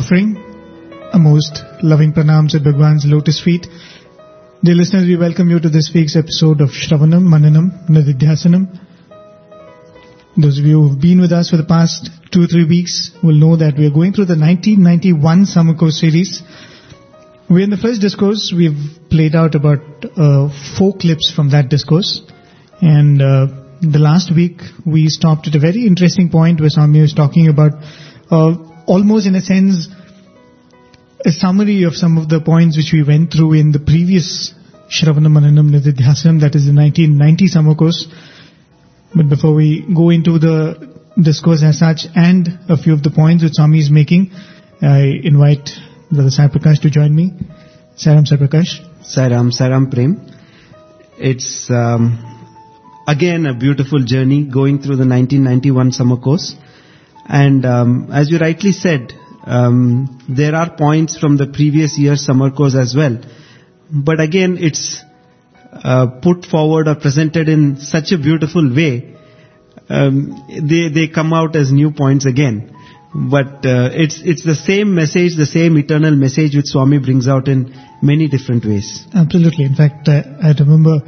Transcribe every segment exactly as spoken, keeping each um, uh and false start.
offering a most loving pranams at Bhagwan's lotus feet. Dear listeners, we welcome you to this week's episode of Shravanam, Mananam, Nididhyasanam. Those of you who have been with us for the past two or three weeks will know that we are going through the nineteen ninety-one Summer Course series. We're in the first discourse. We've played out about uh, four clips from that discourse. And uh, the last week, we stopped at a very interesting point where Swami was talking about uh, almost in a sense a summary of some of the points which we went through in the previous Shravanam Mananam Nididhyasanam, that is the nineteen ninety Summer Course. But before we go into the discourse as such and a few of the points which Swami is making, I invite Brother Sai Prakash to join me. Sairam Sai Prakash. Sairam, Sairam Prem. It's um, again a beautiful journey going through the nineteen ninety-one Summer Course. And um, as you rightly said, um, there are points from the previous year's Summer Course as well. But again, it's uh, put forward or presented in such a beautiful way. Um, they they come out as new points again. But uh, it's it's the same message, the same eternal message which Swami brings out in many different ways. Absolutely. In fact, I, I remember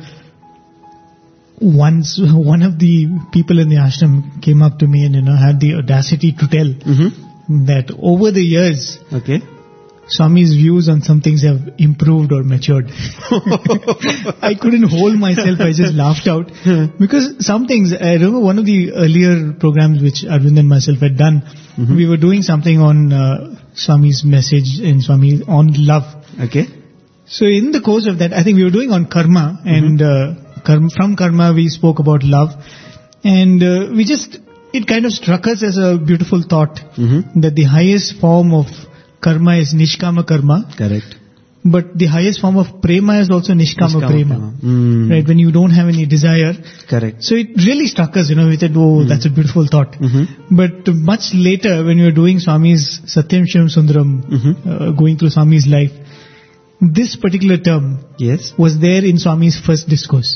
once one of the people in the ashram came up to me and you know had the audacity to tell mm-hmm. that over the years, okay, Swami's views on some things have improved or matured. I couldn't hold myself. I just laughed out because some things. I remember one of the earlier programs which Arvind and myself had done. Mm-hmm. We were doing something on uh, Swami's message and Swami on love. Okay. So in the course of that, I think we were doing on karma, and mm-hmm. uh, karma, from karma we spoke about love, and uh, we just it kind of struck us as a beautiful thought mm-hmm. that the highest form of karma is nishkama karma. Correct. But the highest form of prema is also nishkama, nishkama prema. Mm. Right, when you don't have any desire. Correct. So it really struck us, you know, we said, oh, mm. that's a beautiful thought. Mm-hmm. But much later, when we were doing Swami's Satyam Shivam Sundaram, mm-hmm. uh, going through Swami's life, this particular term yes. was there in Swami's first discourse.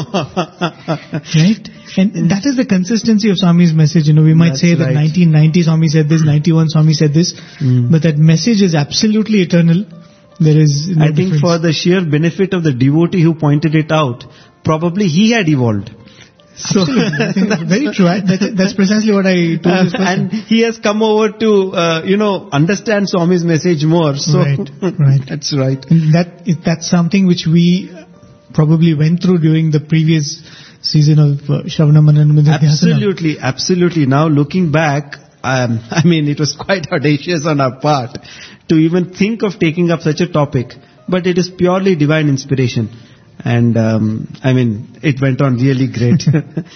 Right? And that is the consistency of Swami's message. You know, we might That's say that right. nineteen ninety Swami said this, ninety-one Swami said this, mm. but that message is absolutely eternal. There is no I think difference. For the sheer benefit of the devotee who pointed it out, probably he had evolved. So very true. That, that's precisely what I told uh, this person. And he has come over to, uh, you know, understand Swami's message more. So right, right. That's right. And that that's something which we probably went through during the previous season of uh, Shravanam Mananam Nididhyasanam. Absolutely, absolutely. Now looking back, um, I mean, it was quite audacious on our part to even think of taking up such a topic. But it is purely divine inspiration. And, um, I mean, it went on really great.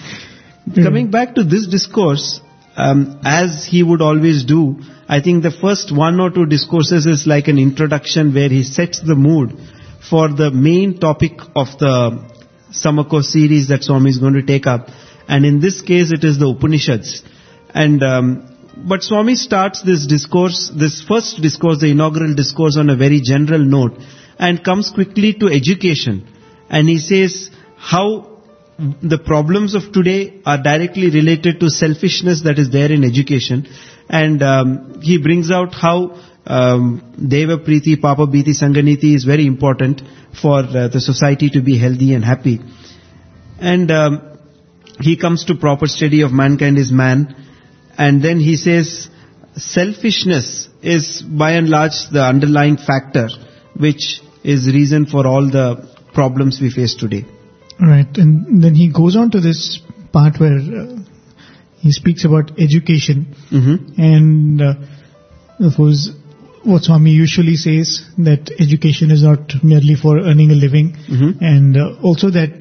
Coming back to this discourse, um, as he would always do, I think the first one or two discourses is like an introduction where he sets the mood for the main topic of the Summer Course series that Swami is going to take up. And in this case, it is the Upanishads. And, um, but Swami starts this discourse, this first discourse, the inaugural discourse, on a very general note and comes quickly to education. And he says how the problems of today are directly related to selfishness that is there in education. And um, he brings out how um, Deva Priti, Papa Bhiti, Sanganiti is very important for uh, the society to be healthy and happy. And um, he comes to proper study of mankind is man. And then he says selfishness is by and large the underlying factor which is reason for all the problems we face today. Right. And then he goes on to this part where uh, he speaks about education. Mm-hmm. And uh, of course, what Swami usually says, that education is not merely for earning a living. Mm-hmm. And uh, also that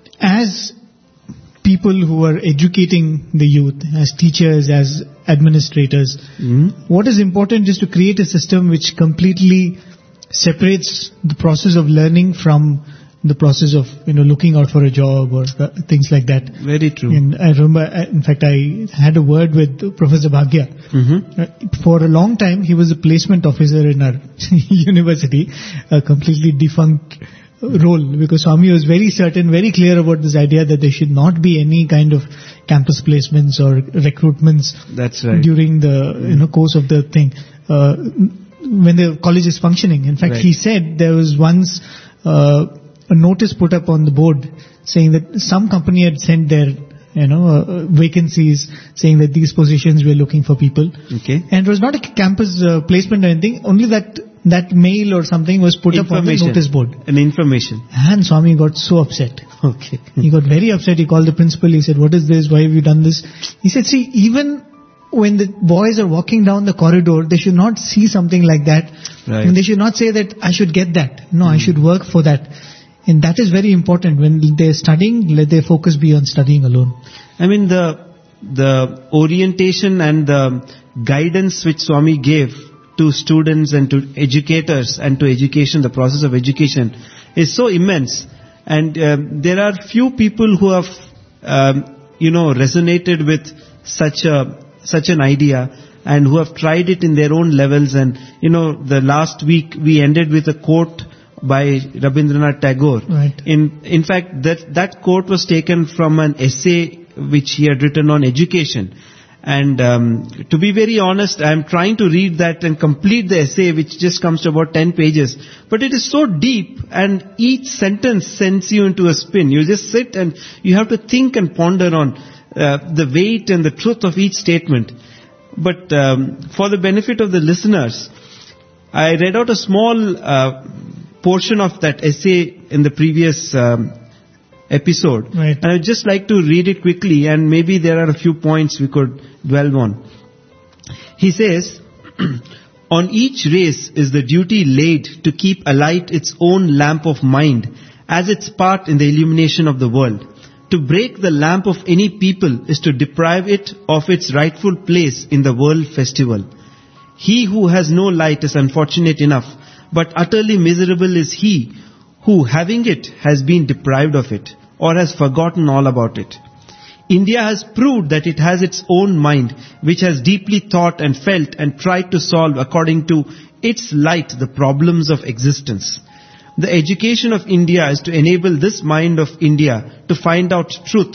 as people who are educating the youth, as teachers, as administrators, mm-hmm. what is important is to create a system which completely separates the process of learning from the process of, you know, looking out for a job or uh, things like that. Very true. And I remember, in fact, I had a word with Professor Bhagya. Mm-hmm. Uh, for a long time, he was a placement officer in our university, a completely defunct role, because Swami was very certain, very clear about this idea that there should not be any kind of campus placements or recruitments. That's right. During the, you know, course of the thing. uh, when the college is functioning. In fact, Right. he said there was once uh, a notice put up on the board saying that some company had sent their, you know, uh, vacancies saying that these positions were looking for people. Okay. And it was not a campus uh, placement or anything, only that that mail or something was put up on the Information. notice board. An information. And Swami got so upset. Okay. He got very upset. He called the principal. He said, what is this? Why have you done this? He said, see, even when the boys are walking down the corridor, they should not see something like that. Right. And they should not say that I should get that. No, I should work for that. And that is very important. When they're studying, let their focus be on studying alone. I mean, the the orientation and the guidance which Swami gave to students and to educators and to education, the process of education is so immense. And um, there are few people who have, um, you know, resonated with such a such an idea and who have tried it in their own levels. And, you know, the last week we ended with a quote by Rabindranath Tagore. Right. In in fact, that that quote was taken from an essay which he had written on education. And um, to be very honest, I am trying to read that and complete the essay, which just comes to about ten pages. But it is so deep, and each sentence sends you into a spin. You just sit and you have to think and ponder on uh, the weight and the truth of each statement. But um, for the benefit of the listeners, I read out a small uh, portion of that essay in the previous um, episode. Right. And I'd just like to read it quickly, and maybe there are a few points we could dwell on. He says, on each race is the duty laid to keep alight its own lamp of mind as its part in the illumination of the world. To break the lamp of any people is to deprive it of its rightful place in the world festival. He who has no light is unfortunate enough, but utterly miserable is he who, having it, has been deprived of it, or has forgotten all about it. India has proved that it has its own mind, which has deeply thought and felt and tried to solve according to its light the problems of existence. The education of India is to enable this mind of India to find out truth,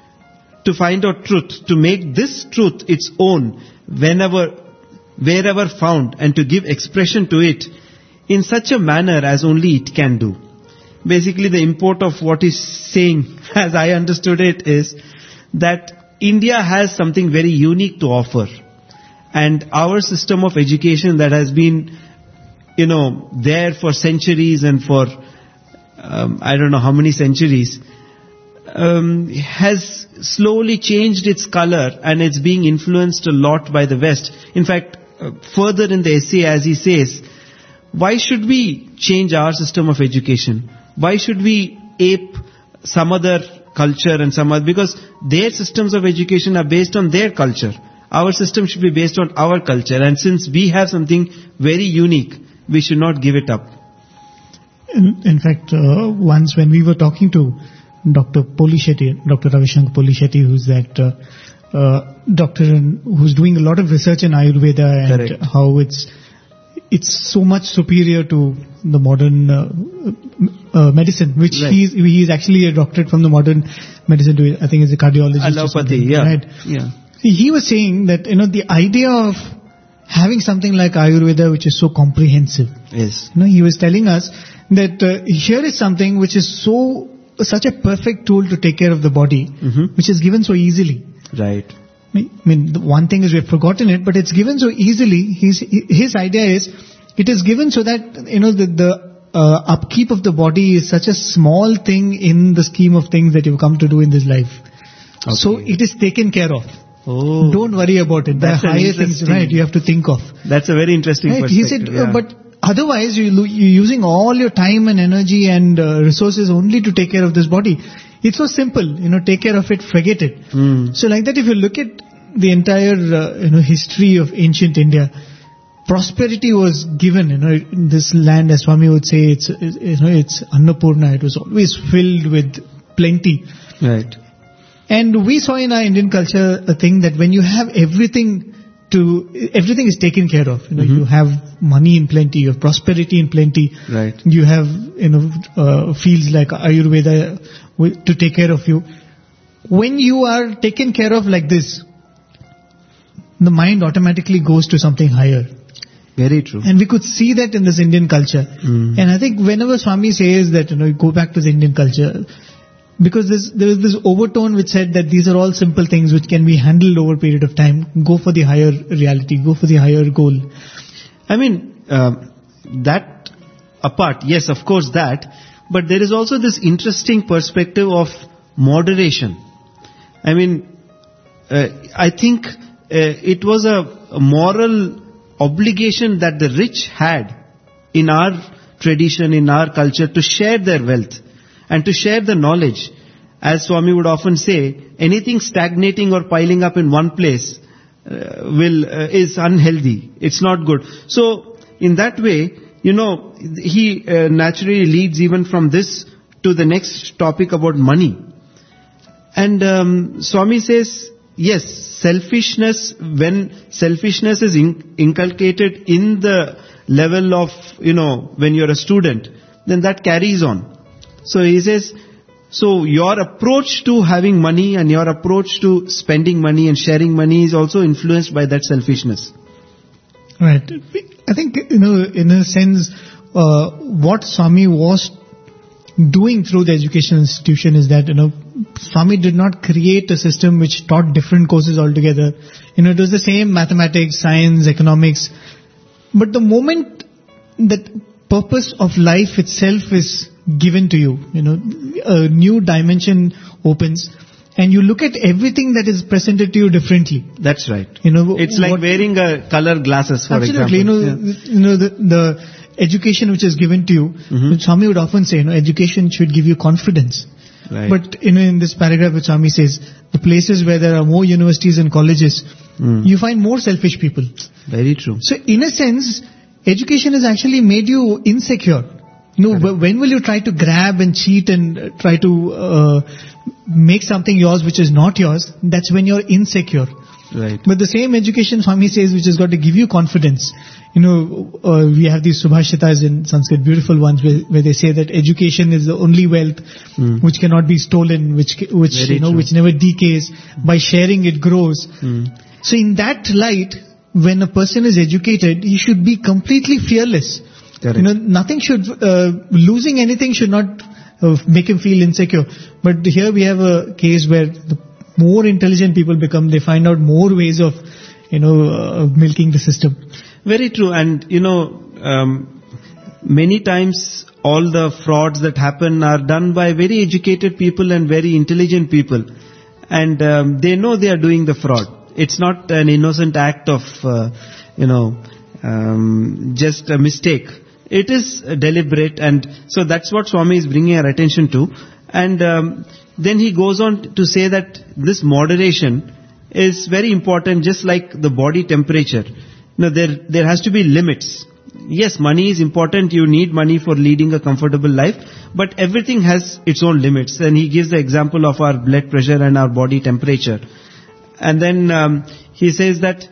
to find out truth, to make this truth its own whenever, wherever found, and to give expression to it in such a manner as only it can do. Basically, the import of what he's saying, as I understood it, is that India has something very unique to offer. And our system of education that has been, you know, there for centuries and for, um, I don't know how many centuries, um, has slowly changed its color, and it's being influenced a lot by the West. In fact, uh, further in the essay, as he says, why should we change our system of education? Why should we ape some other culture and some other, because their systems of education are based on their culture. Our system should be based on our culture, and since we have something very unique, we should not give it up. In, in fact, uh, once when we were talking to Doctor Polishetty, Doctor Ravishankar Polishetty, who's that uh, uh, doctor in, who's doing a lot of research in Ayurveda and Correct. how it's it's so much superior to the modern uh, uh, medicine, which Right. he's he's actually a doctorate from the modern medicine to, I think, is a cardiologist. or Allopathy, something, yeah. Right. Yeah. He was saying that, you know, the idea of having something like Ayurveda, which is so comprehensive, Yes. you know, he was telling us that uh, here is something which is so, such a perfect tool to take care of the body, Mm-hmm. which is given so easily. Right. I mean, the one thing is we've forgotten it, but it's given so easily. His, his idea is, it is given so that, you know, the, the uh, upkeep of the body is such a small thing in the scheme of things that you've come to do in this life. Okay. So it is taken care of. Oh. Don't worry about it. There are That's an higher things, interesting- right, you have to think of. That's a very interesting Right? He said, perspective. uh, yeah. but otherwise you, lo- you're using all your time and energy and uh, resources only to take care of this body. It's so simple, you know, take care of it, forget it. Hmm. So like that, if you look at the entire, uh, you know, history of ancient India, prosperity was given, you know, in this land, as Swami would say, it's, it's, you know, it's Annapurna. It was always filled with plenty. Right. And we saw in our Indian culture a thing that when you have everything to, everything is taken care of. You know, Mhm. you have money in plenty, you have prosperity in plenty. Right. You have, you know, uh, fields like Ayurveda wi- to take care of you. When you are taken care of like this, the mind automatically goes to something higher. Very true. And we could see that in this Indian culture. Mm. And I think whenever Swami says that, you know, you go back to the Indian culture, because there's, there was this overtone which said that these are all simple things which can be handled over a period of time. Go for the higher reality, go for the higher goal. I mean, uh, that apart, yes, of course that, but there is also this interesting perspective of moderation. I mean, uh, I think uh, it was a, a moral obligation that the rich had in our tradition, in our culture, to share their wealth and to share the knowledge. As Swami would often say, anything stagnating or piling up in one place uh, will uh, is unhealthy. It's not good. So, in that way, you know, he uh, naturally leads even from this to the next topic about money. And um, Swami says, yes, selfishness, when selfishness is in, inculcated in the level of, you know, when you're a student, then that carries on. So he says, so your approach to having money and your approach to spending money and sharing money is also influenced by that selfishness. Right. I think, you know, in a sense, uh, what Swami was doing through the education institution is that, you know, Swami did not create a system which taught different courses altogether. You know, it was the same mathematics, science, economics. But the moment that purpose of life itself is given to you, you know, a new dimension opens and you look at everything that is presented to you differently. That's right. You know, it's like what, wearing a color glasses, for absolutely, example. You know, Yeah. you know the, the education which is given to you, Mm-hmm. Swami would often say, you know, education should give you confidence. Right. But you know, in this paragraph which Swami says, the places where there are more universities and colleges, Mm. you find more selfish people. Very true. So in a sense, education has actually made you insecure. You know, Correct. when will you try to grab and cheat and uh, try to uh, make something yours which is not yours? That's when you're insecure. Right. But the same education, Swami says, which has got to give you confidence. You know, uh, we have these subhashitas in Sanskrit, beautiful ones, where, where they say that education is the only wealth Mm. which cannot be stolen, which which Very you know, true. which never decays. By sharing, it grows. Mm. So in that light, when a person is educated, he should be completely fearless. Correct. You know, nothing should, uh, losing anything should not uh, make him feel insecure. But here we have a case where the more intelligent people become, they find out more ways of, you know, uh, milking the system. Very true. And, you know, um, many times all the frauds that happen are done by very educated people and very intelligent people. And um, they know they are doing the fraud. It's not an innocent act of, uh, you know, um, just a mistake. It is deliberate, and so that's what Swami is bringing our attention to. And um, then he goes on to say that this moderation is very important, just like the body temperature. You know, there there has to be limits. Yes, money is important. You need money for leading a comfortable life, but everything has its own limits. And he gives the example of our blood pressure and our body temperature. And then um, he says that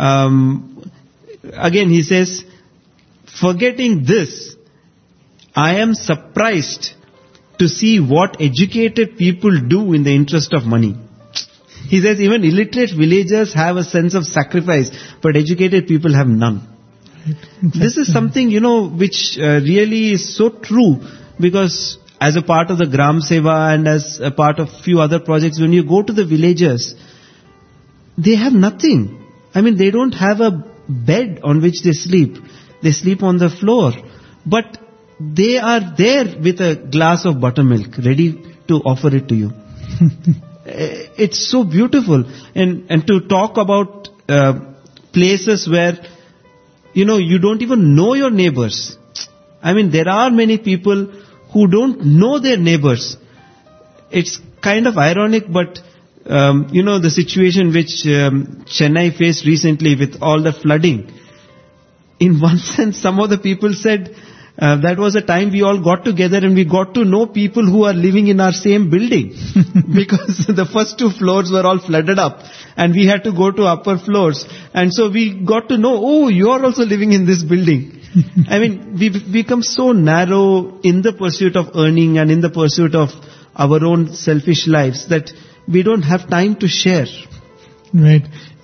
um, again. He says, forgetting this, I am surprised to see what educated people do in the interest of money. He says even illiterate villagers have a sense of sacrifice, but educated people have none. This is something, you know, which uh, really is so true, because as a part of the Gram Seva and as a part of few other projects, when you go to the villagers, they have nothing. I mean, they don't have a bed on which they sleep. They sleep on the floor. But they are there with a glass of buttermilk, ready to offer it to you. It's so beautiful. And, and to talk about uh, places where, you know, you don't even know your neighbors. I mean, there are many people who don't know their neighbors. It's kind of ironic, but, um, you know, the situation which um, Chennai faced recently with all the flooding. In one sense, some of the people said uh, that was a time we all got together and we got to know people who are living in our same building. Because the first two floors were all flooded up and we had to go to upper floors. And so we got to know, oh, you are also living in this building. I mean, we've become so narrow in the pursuit of earning and in the pursuit of our own selfish lives that we don't have time to share. Right.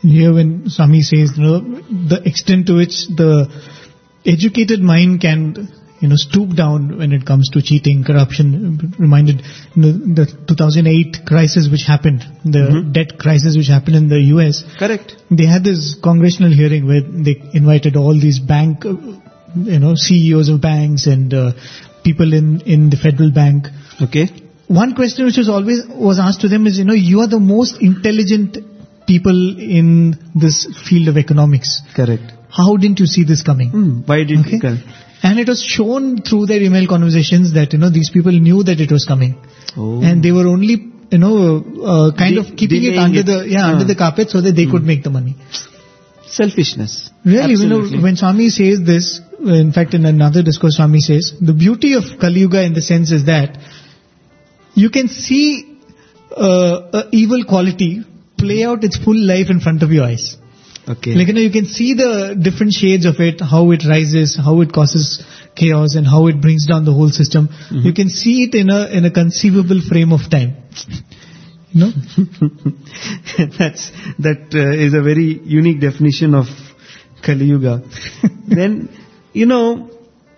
Here when Swami says, you know, the extent to which the educated mind can, you know, stoop down when it comes to cheating, corruption, reminded you know, the two thousand eight crisis which happened, the Mm-hmm. debt crisis which happened in the U S. Correct. They had this congressional hearing where they invited all these bank, uh, you know, C E Os of banks and uh, people in, in the federal bank. Okay. One question which was always was asked to them is, you know, you are the most intelligent people in this field of economics. Correct. How didn't you see this coming? Hmm. Why did Okay. you come? And it was shown through their email conversations that, you know, these people knew that it was coming. Oh. And they were only, you know, uh, kind De- of keeping it delaying under it. the, yeah, Ah. under the carpet so that they could make the money. Selfishness. Really, you Absolutely. know, when Swami says this, in fact in another discourse Swami says, the beauty of Kali Yuga in the sense is that you can see uh, a evil quality play out its full life in front of your eyes. Okay. Like, you know, you can see the different shades of it, how it rises, how it causes chaos and how it brings down the whole system. You can see it in a, in a conceivable frame of time. You know? That's, that uh, is a very unique definition of Kali Yuga. Then, you know,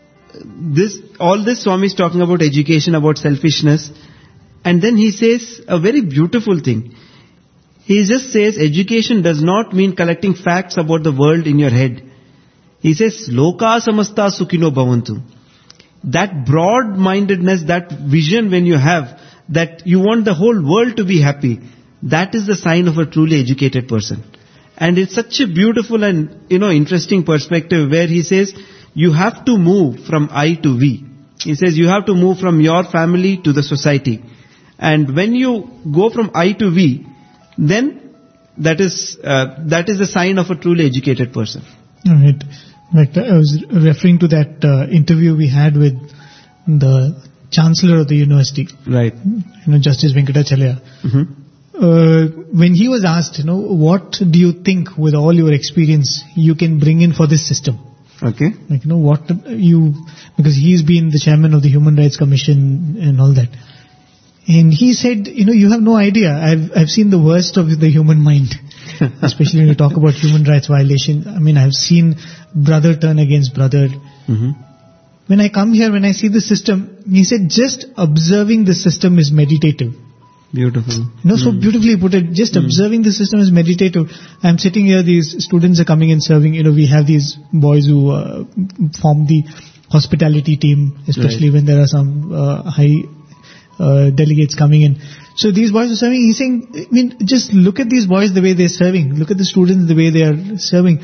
this, all this Swami is talking about education, about selfishness. And then he says a very beautiful thing. He just says education does not mean collecting facts about the world in your head. He says, Loka samasta sukhino bhavantu. That broad-mindedness, that vision when you have, that you want the whole world to be happy, that is the sign of a truly educated person. And it's such a beautiful and, you know, interesting perspective where he says, you have to move from I to we. He says, you have to move from your family to the society. And when you go from I to we, then that is uh, that is the sign of a truly educated person. Right. Right. I was referring to that uh, interview we had with the Chancellor of the university, Right. you know, Justice Venkatachalya. Mm-hmm. Uh, when he was asked, you know, what do you think with all your experience you can bring in for this system? Okay. Like, you know, what you, because he's been the chairman of the Human Rights Commission and all that. And he said, you know, you have no idea. I've, I've seen the worst of the human mind, especially when you talk about human rights violation. I mean, I've seen brother turn against brother. Mm-hmm. When I come here, when I see the system, he said, just observing the system is meditative. Beautiful. You know, so beautifully put it, just observing the system is meditative. I'm sitting here, these students are coming and serving, you know, we have these boys who uh, form the hospitality team, especially Right. when there are some uh, high uh, delegates coming in. So these boys are serving, he's saying, I mean, just look at these boys the way they're serving, look at the students the way they are serving.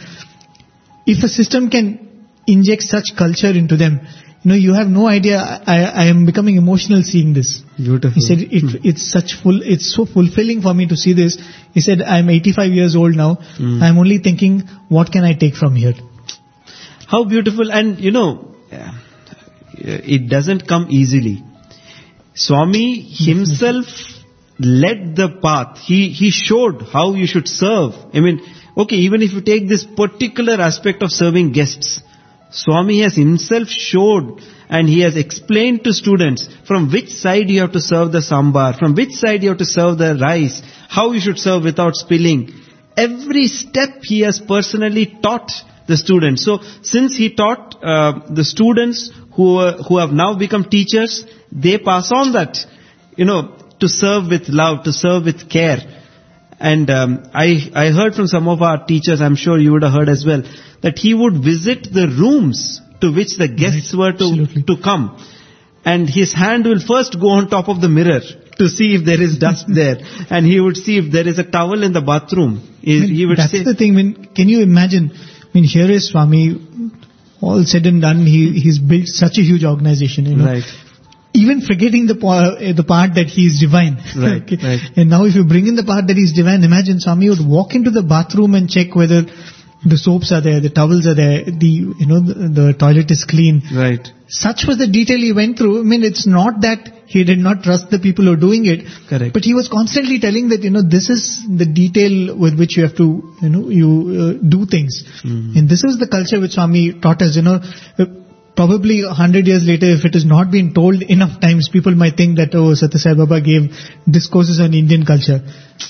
If a system can inject such culture into them, you know, you have no idea, I, I am becoming emotional seeing this. Beautiful. He said, it, it's such full, it's so fulfilling for me to see this. He said, I'm eighty-five years old now. Mm. I'm only thinking, what can I take from here? How beautiful. And, you know, uh, it doesn't come easily. Swami himself led the path. He, he showed how you should serve. I mean, okay, even if you take this particular aspect of serving guests, Swami has himself showed and he has explained to students from which side you have to serve the sambar, from which side you have to serve the rice, how you should serve without spilling. Every step he has personally taught the students. So since he taught uh, the students who uh, who have now become teachers, they pass on that, you know, to serve with love, to serve with care. And um, I, I heard from some of our teachers, I'm sure you would have heard as well, that he would visit the rooms to which the guests Right, were to, absolutely. to come. And his hand will first go on top of the mirror to see if there is dust there. And he would see if there is a towel in the bathroom. He, I mean, he would that's say, the thing. When, can you imagine, I mean, here is Swami, all said and done, he, he's built such a huge organization, you know. right, Even forgetting the, po- uh, the part that he is divine. Right, Okay. right. And now if you bring in the part that he is divine, imagine Swami would walk into the bathroom and check whether the soaps are there, the towels are there, the, you know, the, the toilet is clean. right, Such was the detail he went through. I mean, it's not that he did not trust the people who are doing it. correct. But he was constantly telling that, you know, this is the detail with which you have to, you know, you uh, do things. Mm. And this is the culture which Swami taught us, you know. Uh, Probably a hundred years later, if it has not been told enough times, people might think that, oh, Sathya Sai Baba gave discourses on Indian culture.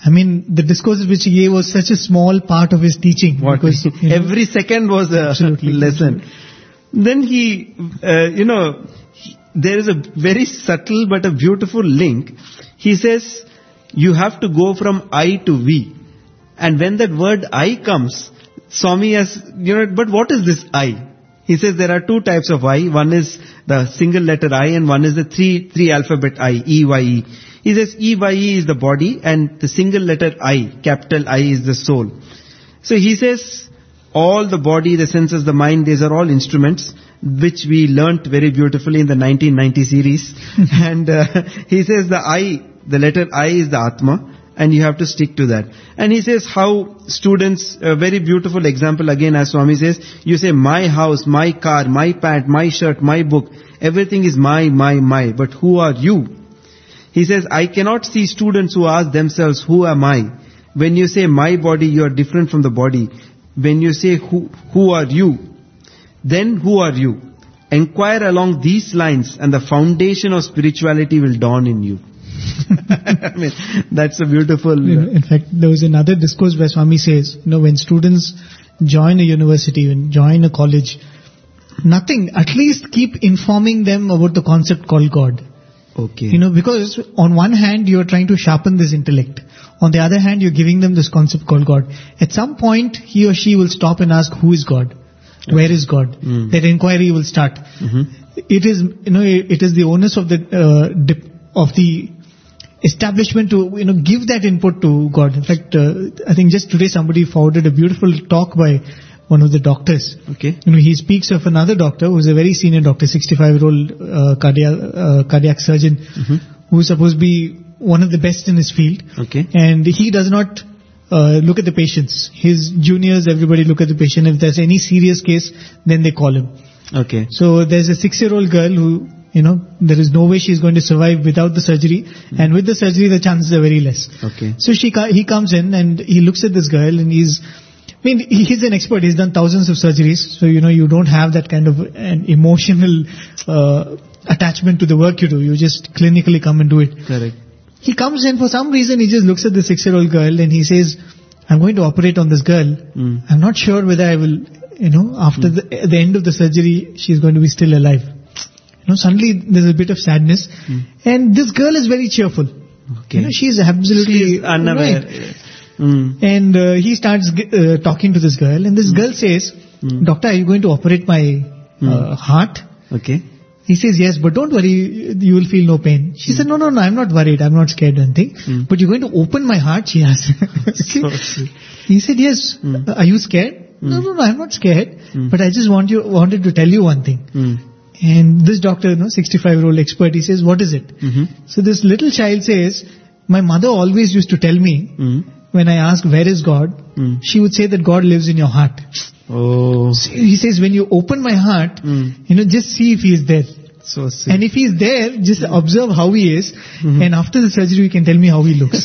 I mean, the discourses which he gave was such a small part of his teaching. What? Because, you know, every second was a Absolutely. lesson. Then he, uh, you know, he- there is a very subtle but a beautiful link. He says, you have to go from I to we. And when that word I comes, Swami has, you know, but what is this I? He says there are two types of I. One is the single letter I and one is the three, three alphabet I, E, Y, E. He says E, Y, E is the body and the single letter I, capital I is the soul. So he says all the body, the senses, the mind, these are all instruments which we learnt very beautifully in the nineteen ninety series. and uh, he says the I, the letter I is the Atma. And you have to stick to that. And he says how students, a very beautiful example again as Swami says, you say my house, my car, my pant, my shirt, my book, everything is my, my, my. But who are you? He says, I cannot see students who ask themselves, who am I? When you say my body, you are different from the body. When you say who, who are you? Then who are you? Enquire along these lines and the foundation of spirituality will dawn in you. I mean, that's a beautiful... You know, in fact, there was another discourse where Swami says, you know, when students join a university, when join a college, nothing, at least keep informing them about the concept called God. Okay. You know, because on one hand, you're trying to sharpen this intellect. On the other hand, you're giving them this concept called God. At some point, he or she will stop and ask, who is God? Where is God? Mm. That inquiry will start. Mm-hmm. It is, you know, it is the onus of the, uh, dip, of the establishment to, you know, give that input to God. In fact, uh, I think just today somebody forwarded a beautiful talk by one of the doctors. Okay. You know, he speaks of another doctor who's a very senior doctor, sixty-five-year-old uh, cardiac, uh, cardiac surgeon, Mm-hmm. who's supposed to be one of the best in his field. Okay. And he does not uh, look at the patients. His juniors, everybody look at the patient. If there's any serious case, then they call him. Okay. So there's a six-year-old girl who, you know, there is no way she's going to survive without the surgery. Mm. And with the surgery, the chances are very less. Okay. So she he comes in and he looks at this girl and he's, I mean, he's an expert. He's done thousands of surgeries. So, you know, you don't have that kind of an emotional uh, attachment to the work you do. You just clinically come and do it. Correct. He comes in, for some reason, he just looks at the six-year-old girl and he says, I'm going to operate on this girl. Mm. I'm not sure whether I will, you know, after mm. the, the end of the surgery, she's going to be still alive. You know, suddenly there's a bit of sadness. Mm. And this girl is very cheerful. Okay. You know, she's absolutely She's unaware. Right. Mm. And uh, he starts uh, talking to this girl, and this mm. girl says, mm. Doctor, are you going to operate my uh, mm. heart? Okay. He says, yes, but don't worry, you will feel no pain. She mm. said, no, no, no, I'm not worried, I'm not scared or anything. Mm. But you're going to open my heart, she asked. So he said, yes, mm. uh, are you scared? Mm. No, no, no, I'm not scared, mm. but I just want you wanted to tell you one thing. Mm. And this doctor, you know, sixty-five-year-old expert, he says, what is it? Mm-hmm. So this little child says, my mother always used to tell me, mm. when I ask, where is God? Mm. She would say that God lives in your heart. Oh. So he says, when you open my heart, mm. you know, just see if he is there. So sweet. And if he is there, just mm. observe how he is. Mm-hmm. And after the surgery, you can tell me how he looks.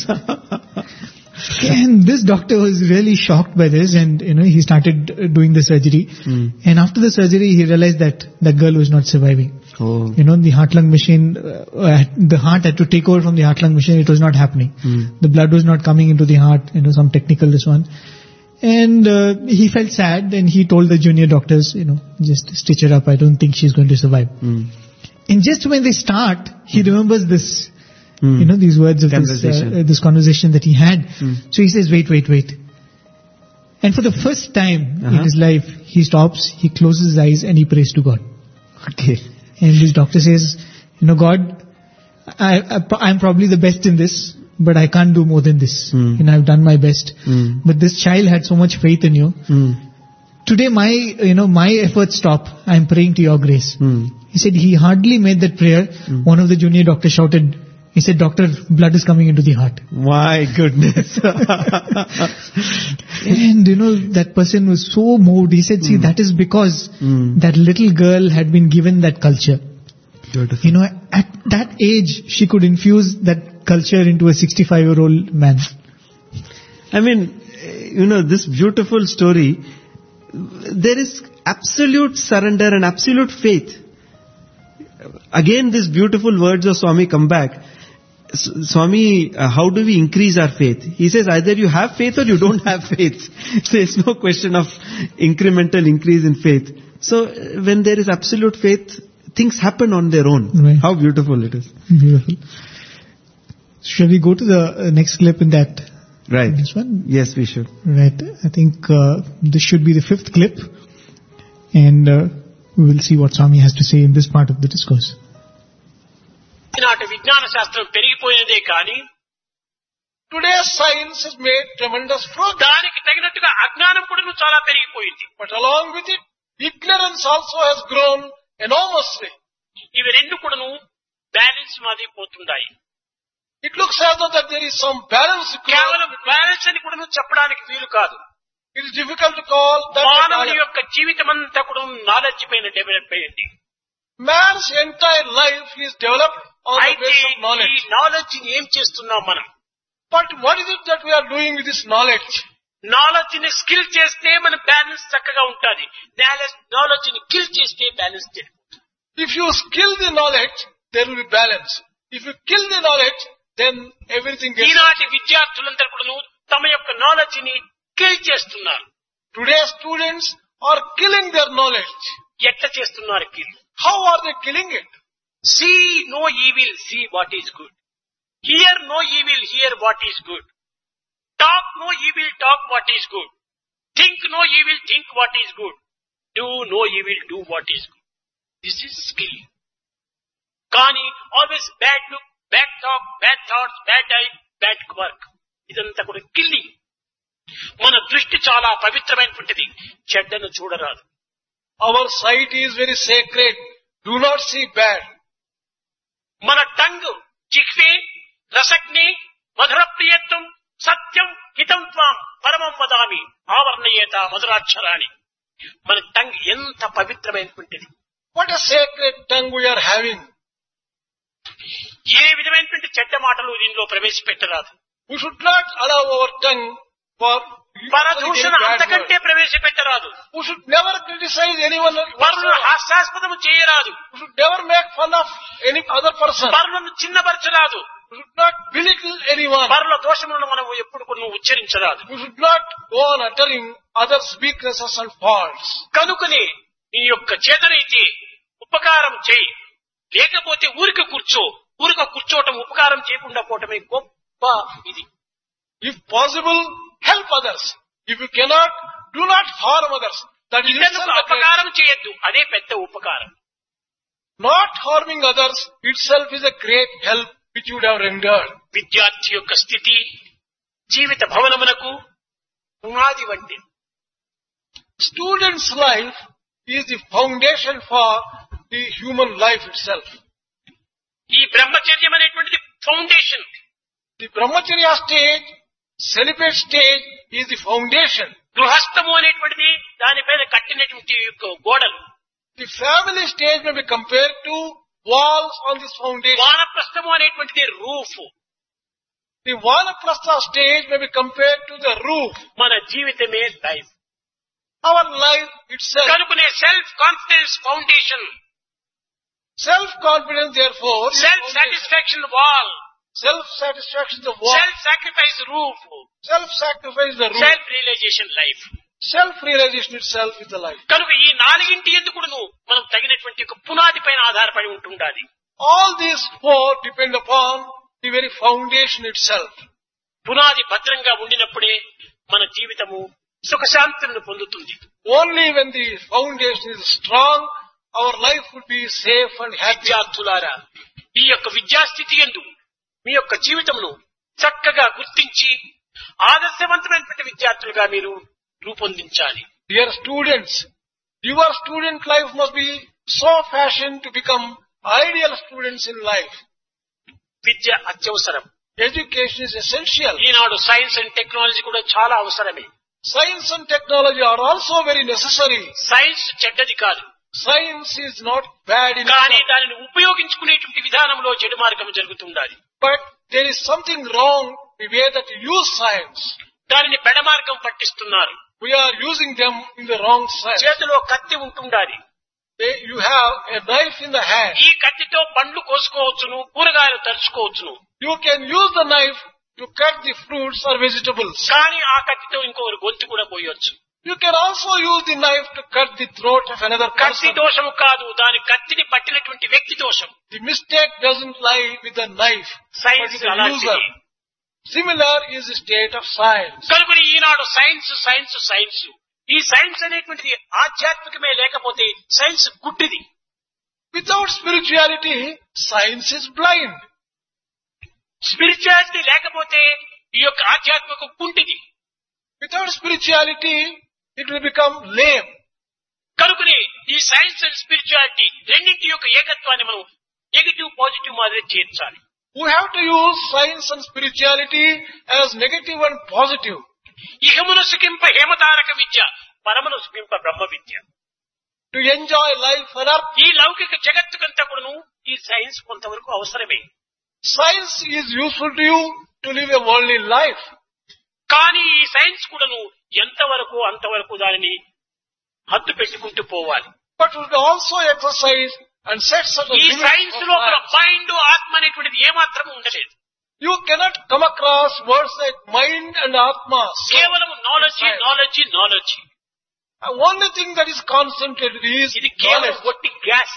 And this doctor was really shocked by this, and, you know, he started doing the surgery. Mm. And after the surgery, he realized that that girl was not surviving. Oh. You know, the heart-lung machine, uh, the heart had to take over from the heart-lung machine. It was not happening. Mm. The blood was not coming into the heart, you know, some technical this one. And uh, he felt sad, and he told the junior doctors, you know, just stitch her up. I don't think she's going to survive. Mm. And just when they start, he mm. remembers this, mm. you know, these words of this, uh, this conversation that he had. Mm. So he says, wait, wait, wait. And for the first time uh-huh. in his life, he stops, he closes his eyes, and he prays to God. Okay. And this doctor says, you know, God, I, I, I'm probably the best in this, but I can't do more than this. Mm. You know, I've done my best. Mm. But this child had so much faith in you. Mm. Today my, you know, my efforts stop. I'm praying to your grace. Mm. He said he hardly made that prayer. Mm. One of the junior doctors shouted, he said, doctor, blood is coming into the heart. My goodness. And, you know, that person was so moved. He said, see, mm. that is because mm. that little girl had been given that culture. Beautiful. You know, at that age, she could infuse that culture into a sixty-five-year-old man. I mean, you know, this beautiful story, there is absolute surrender and absolute faith. Again, these beautiful words of Swami come back. S- Swami, uh, how do we increase our faith? He says either you have faith or you don't have faith. There's no question of incremental increase in faith. So uh, when there is absolute faith, things happen on their own. Right. How beautiful it is. Beautiful. Shall we go to the uh, next clip in that? Right. This one? Yes, we should. Right. I think uh, this should be the fifth clip. And uh, we will see what Swami has to say in this part of the discourse. ఈనాటి విజ్ఞాన శాస్త్రం పెరిగిపోయినదే కానీ Today's science has made tremendous progress, దానికి తగినట్టుగా అజ్ఞానం కూడా చాలా పెరిగిపోయింది. but along with it, ignorance also has grown enormously. ఇవి రెండు కూడాను బ్యాలెన్స్ మాది పోతుంటాయి. It looks as though that there is some balance. కేవలం బ్యాలెన్స్ అని కూడా చెప్పడానికి వీలు కాదు. It is difficult to call that a మానవుని balance. యొక్క జీవితం అంతా కూడా నాలెడ్జ్ పైన డెవలప్ అయ్యింది. Man's entire life is developed on the అయితే basis of ఈ knowledge. నాలెడ్జ్ ఏం చేస్తున్నాం మనం? But what is it that we are doing with this knowledge? Knowledge ని స్కిల్ చేస్తే మన బ్యాలెన్స్ చక్కగా ఉంటుంది. నాలెడ్జ్ ని కిల్ చేస్తే బ్యాలెన్స్ తెలియదు. If you skill the knowledge, there will be balance. If you kill the knowledge, then everything gets... ఈనాటి విద్యార్థులందరూ కూడా తమ యొక్క నాలెడ్జ్ ని కిల్ చేస్తున్నారు. Today's students are killing their knowledge. ఎట్లా చేస్తున్నారు kill? How are they killing it? See no evil, see what is good. Hear no evil, hear what is good. Talk no evil, talk what is good. Think no evil, think what is good. Do no evil, do what is good. This is skill. Kani, always bad look, bad talk, bad thoughts, bad eye, bad work. ఇదంతా కూడా killing. మన దృష్టి చాలా పవిత్రమైనటువంటిది. చెడ్డను చూడరాదు. Our sight is very sacred. Do not see bad. మన tongue జిహ్వే రసగ్ని మధుర ప్రియత్వం సత్యం హితం త్వాం పరమం వదామి ఆవర్ణయేత మధురాక్షరాణి. మన టంగ్ ఎంత పవిత్రమైనటువంటిది. What a sacred tongue we are having. ఏ విధమైనటువంటి చెడ్డ మాటలు దీనిలో ప్రవేశపెట్టరాదు. We should not allow our tongue for పరదూషణ అంతకంటే ప్రవేశపెట్టరాదు. We should never criticize anyone. పరులను హాస్యాస్పదము చేయరాదు. We should never make fun of any other person. పరులను చిన్నపరచరాదు. We should not belittle anyone. పరుల దోషములను మనం ఎప్పుడు కూడా ఉచ్చరించరాదు. We should not go on uttering others' weaknesses and faults. కనుకని నీ యొక్క చేతనైతే ఉపకారం చేయి, లేకపోతే ఊరిక కూర్చో. ఊరిక కూర్చోవటం ఉపకారం చేయకుండా పోవటమే గొప్ప ఇది. If possible, help others. If you cannot, do not harm others. That is ఇతరులకు itself a great- అపకారం చేయొద్దు, అదే పెద్ద ఉపకారం. Not harming others itself is a great help which you would have rendered. విద్యార్థి యొక్క స్థితి జీవిత భవనమునకు పునాది వంటి. Student's life is the foundation for the human life itself. ఈ బ్రహ్మచర్యం అనేటువంటిది foundation. The brahmacharya stage, celibate stage is the foundation. గృహస్థము అనేటువంటిది దానిపైన కట్టినటువంటి యొక్క గోడలు. The family stage may be compared to walls on this foundation. వానప్రస్థము అనేటువంటిది roof. The vanaprastha stage may be compared to the roof. మన జీవితమే లైఫ్. Our life itself. కనుకనే self confidence foundation, Self-confidence, therefore, is self foundation. Satisfaction wall, Self-satisfaction is the wall. Self sacrifice roof, Self-sacrifice is the roof. Self realization life. Self-realization itself is the life. కనుక ఈ నాలుగింటి ఎందుకును మనం తగినటువంటి ఒక పునాది పైన ఆధారపడి ఉంటుండాలి. All these four depend upon the very foundation itself. పునాది భద్రంగా ఉండినప్పుడే మన జీవితము సుఖశాంతులను పొందుతుంది. Only when the foundation is strong, our life would be safe and happy. విద్యార్థులారా, ఈ యొక్క విద్యాస్థితి యందు మీ యొక్క జీవితమును చక్కగా గుర్తించి ఆదర్శవంతమైనటువంటి విద్యార్థులుగా మీరు రూపొందించాలి. Dear students, your student life must be so fashioned to become ideal students in life. విద్య అత్యవసరం. Education is essential. ఈనాడు సైన్స్ అండ్ టెక్నాలజీ కూడా చాలా అవసరమే. Science and technology are also very necessary. Science చెడ్డది కాదు, Science is not bad in కానీ itself. దానిని ఉపయోగించుకునేటువంటి విధానంలో చెడు మార్గం జరుగుతుండాలి. But there is something wrong the way that you use science. దానిని పెడమార్గం పట్టిస్తున్నారు. We are using them in the wrong side. చేతిలో కత్తి ఉంటుండాలి. They, you have a knife in the hand. ఈ కత్తితో పండ్లు కోసుకోవచ్చును, కూరగాయలు తరుచుకోవచ్చును. You can use the knife to cut the fruits or vegetables. కానీ ఆ కత్తితో ఇంకొకరు గొంతు కూడా పోయొచ్చు. You can also use the knife to cut the throat of another కత్తి person. దోషము కాదు, దాని కత్తిని పట్టినటువంటి వ్యక్తి దోషం. The mistake doesn't lie with the knife, but science with the user. అలాంటిది. Similar is the state of science. కనుక ఈనాడు సైన్స్ సైన్స్ సైన్స్ ఈ సైన్స్ అనేటువంటిది ఆధ్యాత్మికమే లేకపోతే సైన్స్ గుడ్డిది. Without spirituality, science is blind. Spirituality లేకపోతే ఈ యొక్క ఆధ్యాత్మిక కుంటిది. Without spirituality, it will become lame. కనుకనే ఈ సైన్స్ అండ్ స్పిరిచువాలిటీ రెండింటి యొక్క ఏకత్వాన్ని మనం నెగిటివ్ పాజిటివ్ మాదిరి చేర్చాలి. We have to use science and spirituality as negative and positive. ఇహమును సుఖింప హేమతారక విద్య, పరమును సుఖింప బ్రహ్మ విద్య. To enjoy life on earth, ఈ లౌకిక జగత్తుకంతా కూడాను ఈ సైన్స్ కొంతవరకు అవసరమే. science is useful to you to live a worldly life. కానీ ఈ సైన్స్ కూడాను ఎంతవరకు అంతవరకు దానిని హద్దు పెట్టుకుంటూ పోవాలి. But we will also exercise and set certain ఈ limits సైన్స్ of లోపల life. మైండ్ ఆత్మ అనేటువంటిది ఏమాత్రం ఉండలేదు. You cannot come across words like mind and atma. So, కేవలం knowledge knowledge knowledge. the only thing that is concentrated is ఇది కేవలం knowledge. ఒట్టి గ్యాస్.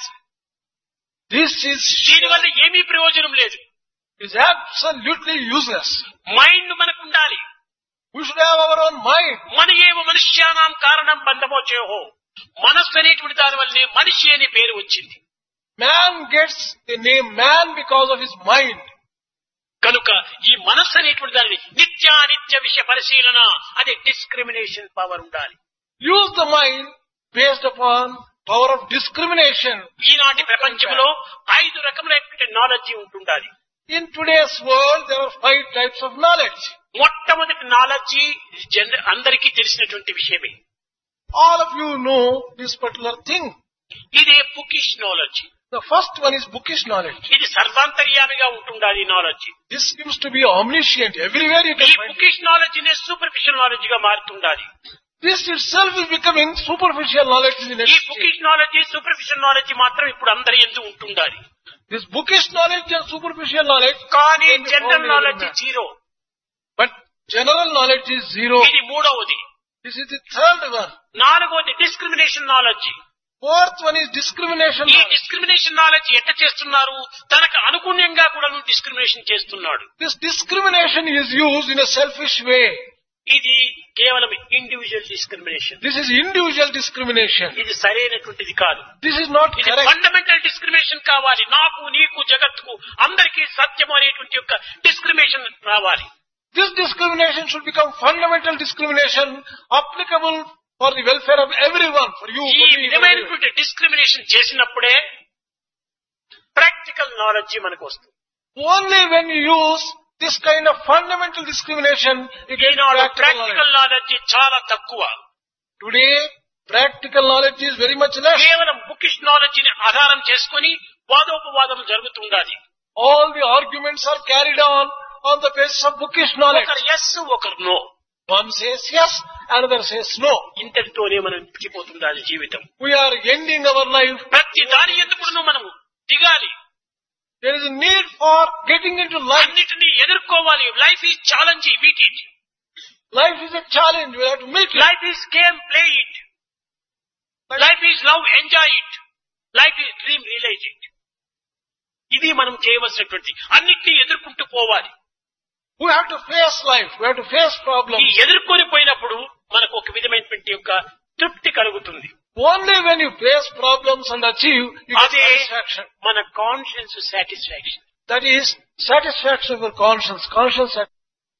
This is దీనివల్ల ఏమీ ప్రయోజనం లేదు. is absolutely useless. మైండ్ మనకు ఉండాలి. We should have our own mind. మన ఏమో మనుష్యానాం కారణం బంధమోచేహో. మనస్సు అనేటువంటి దాని వల్లనే మనిషి అనే పేరు వచ్చింది. Man gets the name man because of his mind. కనుక ఈ మనస్సు అనేటువంటి దానిని నిత్యానిత్య విషయ పరిశీలన అదే డిస్క్రిమినేషన్ పవర్ ఉండాలి. Use the mind based upon power of discrimination. ఈనాటి ప్రపంచంలో ఐదు రకములైనటువంటి నాలెడ్జి ఉంటుండాలి. In today's world, there are five types of knowledge. మొట్టమొదటి నాలెడ్జి జన అందరికీ తెలిసినటువంటి విషయమే. All of you know this particular thing. ఇదే bookish knowledge. The first one is bookish knowledge. ఇది సర్వాంతర్యామిగా ఉంటుండాలి knowledge. This seems to be omniscient. Everywhere you ఈ can find it. Bookish knowledge నే సూపర్ఫిషియల్ నాలెడ్జ్ గా మారుతుండాలి. This itself is becoming superficial knowledge in the ఈ next stage. Bookish knowledge superficial knowledge మాత్రం ఇప్పుడు అందరి యందు ఉంటుండాలి. This bookish knowledge and superficial knowledge కానీ can be found general in knowledge every man. Zero. But general knowledge is zero. ఇది మూడవది. This is the third one. నాలుగవది discrimination knowledge. Fourth one is discrimination ఈ knowledge. Discrimination knowledge ఎట్ట చేస్తున్నారు? తనకు అనుగుణ్యంగా కూడా discrimination చేస్తున్నాడు. This discrimination is used in a selfish way. ఇది కేవలం individual discrimination. This is individual discrimination. ఇది సరైనటువంటిది కాదు. This is not ఇది correct. ఫండమెంటల్ డిస్క్రిమినేషన్ కావాలి. నాకు నీకు జగత్తుకు అందరికీ సత్యం అనేటువంటి యొక్క డిస్క్రిమినేషన్ రావాలి. This discrimination should become fundamental discrimination applicable for the welfare of everyone, for you, ఈ for me, for everyone. విధమైనటువంటి డిస్క్రిమినేషన్ చేసినప్పుడే ప్రాక్టికల్ నాలెడ్జ్ మనకు వస్తుంది. Only when you use this kind of fundamental discrimination, you get ఈనాడు practical knowledge. Practical knowledge చాలా తక్కువ. Today, practical knowledge is very much less. కేవలం bookish knowledge ని ఆధారం చేసుకుని వాదోపవాదం జరుగుతుండాలి. All the arguments are carried on on the basis of bookish knowledge. ఒకరు ఎస్ ఒకరు no. One says yes, another says no. ఇంతటితోనే మనం ఇంటిపోతుండాలి జీవితం. We are ending our life. ప్రతి దాని ఎందుకు మనము దిగాలి. There is a need for getting into life. అన్నిటినీ ఎదుర్కోవాలి. Life is challenge, meet it. Life is a challenge. We have to meet it. Life is game, play it. Life is love, enjoy it. Life is dream, realise it. ఇది మనం చేయవలసినటువంటి అన్నిటినీ ఎదుర్కొంటూ పోవాలి. We have to face life. We have to face ఈ problems. ఎదుర్కొని పోయినప్పుడు మనకు ఒక విధమైనటువంటి యొక్క తృప్తి కలుగుతుంది. Only when you face problems and achieve, you get అదే satisfaction. మన conscience satisfaction. That is satisfaction for conscience. Conscience satisfaction.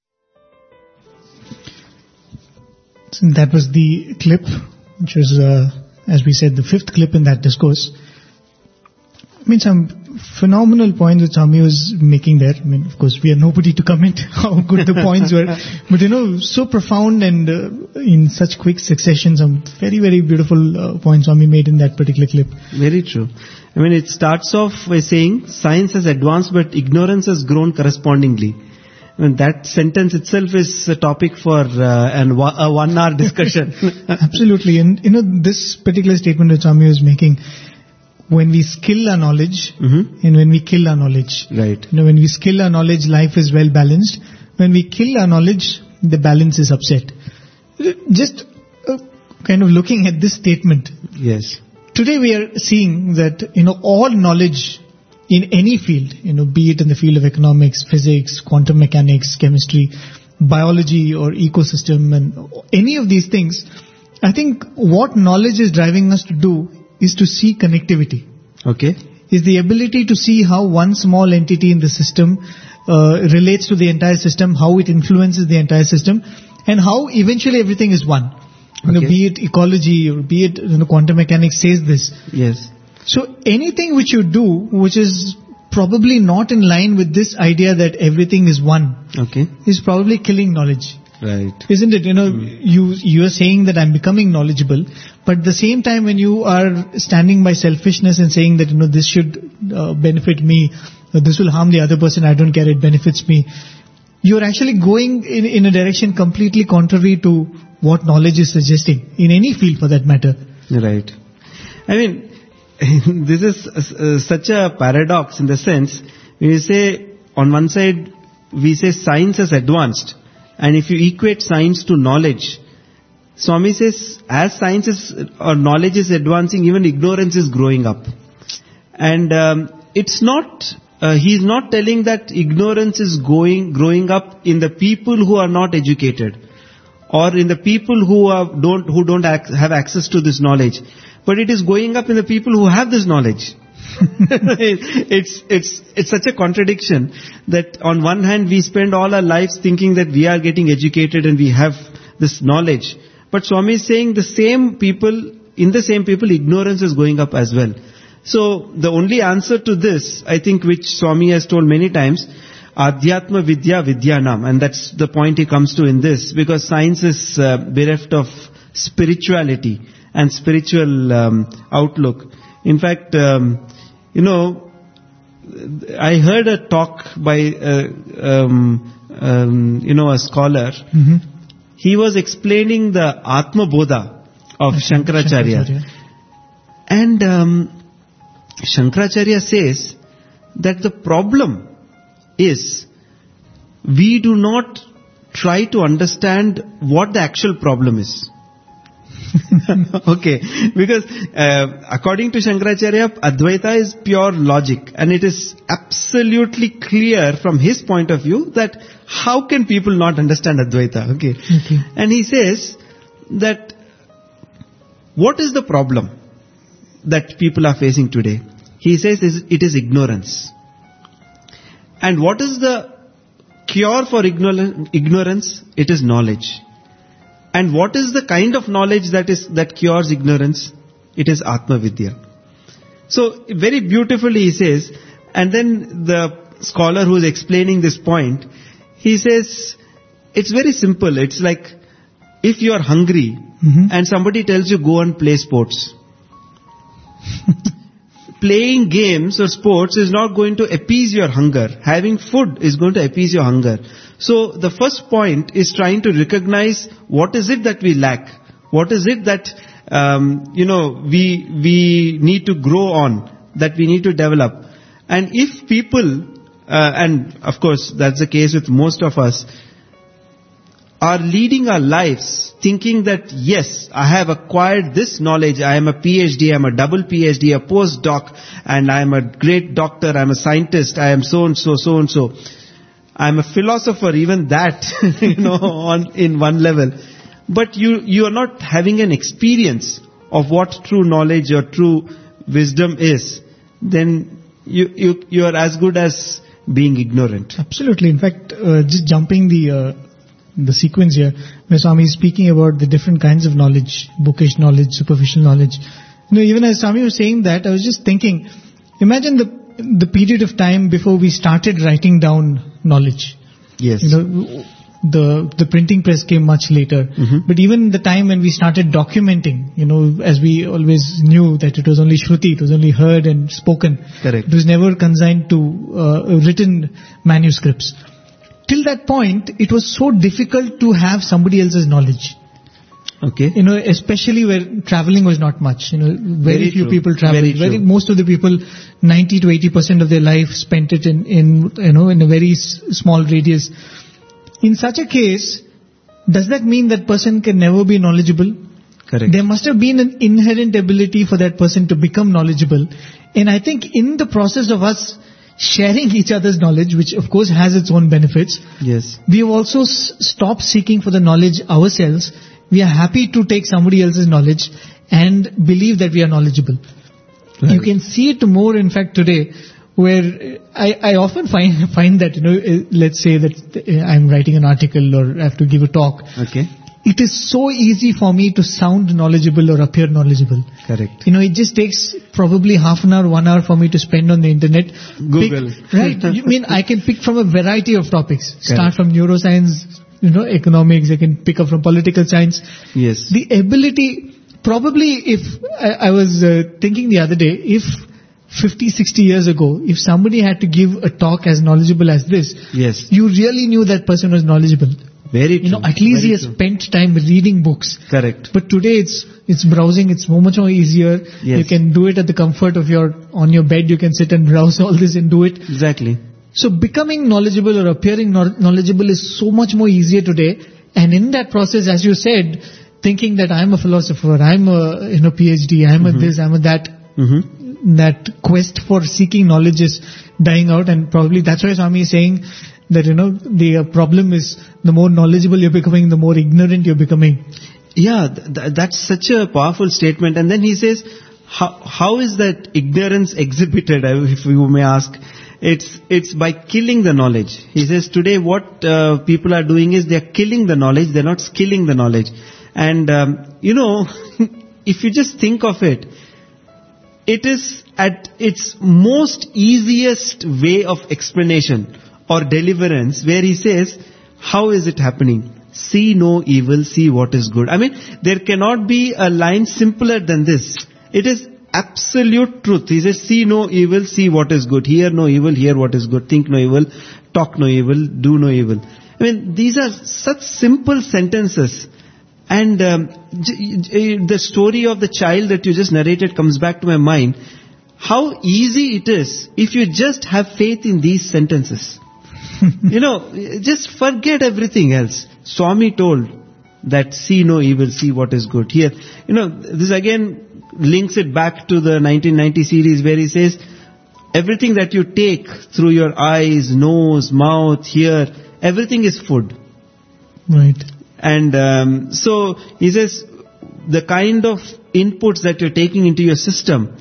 That was the clip, which was, uh, as we said, the fifth clip in that discourse. I mean, some phenomenal points which Swami was making there. I mean, of course, we are nobody to comment how good the points were. But, you know, so profound and uh, in such quick succession, some very, very beautiful uh, points Swami made in that particular clip. Very true. I mean, it starts off by saying science has advanced, but ignorance has grown correspondingly. I mean, that sentence itself is a topic for uh, an wa- a one-hour discussion. Absolutely. And, you know, this particular statement which Swami was making, when we skill our knowledge Mm-hmm. and when we kill our knowledge. Right. You know, when we skill our knowledge, life is well balanced. When we kill our knowledge, the balance is upset. Just uh, kind of looking at this statement, Yes. today we are seeing that, you know, all knowledge in any field, you know, be it in the field of economics, physics, quantum mechanics, chemistry, biology or ecosystem and any of these things, I think what knowledge is driving us to do is to see connectivity, Okay. is the ability to see how one small entity in the system uh, relates to the entire system, how it influences the entire system, and how eventually everything is one. You know, Okay. be it ecology or be it, you know, quantum mechanics says this. Yes. So anything which you do, which is probably not in line with this idea that everything is one, Okay. is probably killing knowledge. Right. Isn't it? You know, you you are saying that I'm becoming knowledgeable, but at the same time when you are standing by selfishness and saying that, you know, this should uh, benefit me, or this will harm the other person, I don't care, it benefits me, you're actually going in, in a direction completely contrary to what knowledge is suggesting, in any field for that matter. Right. I mean, this is uh, such a paradox in the sense, when you say, on one side, we say science is advanced, and if you equate science to knowledge, Swami says, as science is, or knowledge is advancing, even ignorance is growing up. And um, it's not, uh, he's not telling that ignorance is going, growing up in the people who are not educated, or in the people who are, don't, who don't ac- have access to this knowledge. But it is going up in the people who have this knowledge. it's, it's, it's such a contradiction that on one hand we spend all our lives thinking that we are getting educated and we have this knowledge. But Swami is saying the same people, in the same people, ignorance is going up as well. So the only answer to this, I think, which Swami has told many times, Adhyatma Vidya Vidyanam, and that's the point he comes to in this, because science is uh, bereft of spirituality and spiritual um, outlook. In fact, um, you know, I heard a talk by, uh, um, um, you know, a scholar. Mm-hmm. He was explaining the Atma Bodha of Shankaracharya. Shankaracharya. And um, Shankaracharya says that the problem is we do not try to understand what the actual problem is. Okay, because uh, according to Shankaracharya, Advaita is pure logic, and it is absolutely clear from his point of view that how can people not understand Advaita? Okay, Okay. and he says that what is the problem that people are facing today? He says is, it is ignorance. And what is the cure for ignor- ignorance? It is knowledge. And what is the kind of knowledge that is that cures ignorance? It is Atma Vidya. So very beautifully he says, and then the scholar who is explaining this point, he says, it's very simple. It's like if you are hungry Mm-hmm. and somebody tells you go and play sports. Playing games or sports is not going to appease your hunger. Having food is going to appease your hunger. So the first point is trying to recognize what is it that we lack. What is it that, um, you know, we, we need to grow on, that we need to develop. And if people, uh, and of course that's the case with most of us, are leading our lives thinking that yes, I have acquired this knowledge, I am a PhD, I am a double PhD, a postdoc, and I am a great doctor, I am a scientist, I am so and so, so and so. I am a philosopher, even that, you know, on, in one level. But you, you are not having an experience of what true knowledge or true wisdom is. Then you, you, you are as good as being ignorant. Absolutely. In fact, uh, just jumping the uh, the sequence here, where Swami is speaking about the different kinds of knowledge, bookish knowledge, superficial knowledge. You know, even as Swami was saying that, I was just thinking, imagine the the period of time before we started writing down knowledge. Yes. You know, the the printing press came much later. Mhm. But even the time when we started documenting, you know, as we always knew that it was only Shruti, it was only heard and spoken. Correct. It was never consigned to uh, written manuscripts. Till that point, it was so difficult to have somebody else's knowledge. Okay. You know, especially where traveling was not much. You know, very, Very few true. people traveled. Very true. most of the people, ninety to eighty percent of their life spent it in, in you know, in a very s- small radius. In such a case, does that mean that person can never be knowledgeable? Correct. There must have been an inherent ability for that person to become knowledgeable. And I think in the process of us sharing each other's knowledge, which of course has its own benefits, Yes. we have also s- stopped seeking for the knowledge ourselves. We are happy to take somebody else's knowledge and believe that we are knowledgeable. Right. You can see it more, in fact, today, where uh, I, I often find find that, you know, uh, let's say that uh, I'm writing an article or I have to give a talk. Okay. It is so easy for me to sound knowledgeable or appear knowledgeable. Correct. You know, it just takes probably half an hour, one hour for me to spend on the internet. Google. Pick, right. You mean I can pick from a variety of topics. Start Correct. from neuroscience, you know, economics. I can pick up from political science. Yes. The ability, probably if, I, I was uh, thinking the other day, if fifty, sixty years ago, if somebody had to give a talk as knowledgeable as this, Yes. you really knew that person was knowledgeable. Very true. You know, at least Very he has true. spent time reading books. Correct. But today it's it's browsing. It's so much more easier. Yes. You can do it at the comfort of your on your bed. You can sit and browse all this and do it. Exactly. So becoming knowledgeable or appearing kno- knowledgeable is so much more easier today. And in that process, as you said, thinking that I'm a philosopher, I'm a you know PhD, I'm a this, I'm a that. Mm-hmm. That quest for seeking knowledge is dying out, and probably that's why Swami is saying that, you know, the uh, problem is the more knowledgeable you're becoming, the more ignorant you're becoming. Yeah, th- th- that's such a powerful statement. And then he says, how, how is that ignorance exhibited, I- if you may ask? It's, it's by killing the knowledge. He says today what uh, people are doing is they're killing the knowledge, they're not skilling the knowledge. And, um, you know, if you just think of it, it is at its most easiest way of explanation or deliverance, where he says, how is it happening? See no evil, see what is good. I mean, there cannot be a line simpler than this. It is absolute truth. He says, see no evil, see what is good. Hear no evil, hear what is good. Think no evil, talk no evil, do no evil. I mean, these are such simple sentences. And um, j- j- the story of the child that you just narrated comes back to my mind. How easy it is if you just have faith in these sentences. You know, just forget everything else. Swami told that see no evil, see what is good. Here, you know, this again links it back to the nineteen ninety series where he says, everything that you take through your eyes, nose, mouth, ear, everything is food. Right. And um, so he says, the kind of inputs that you're taking into your system,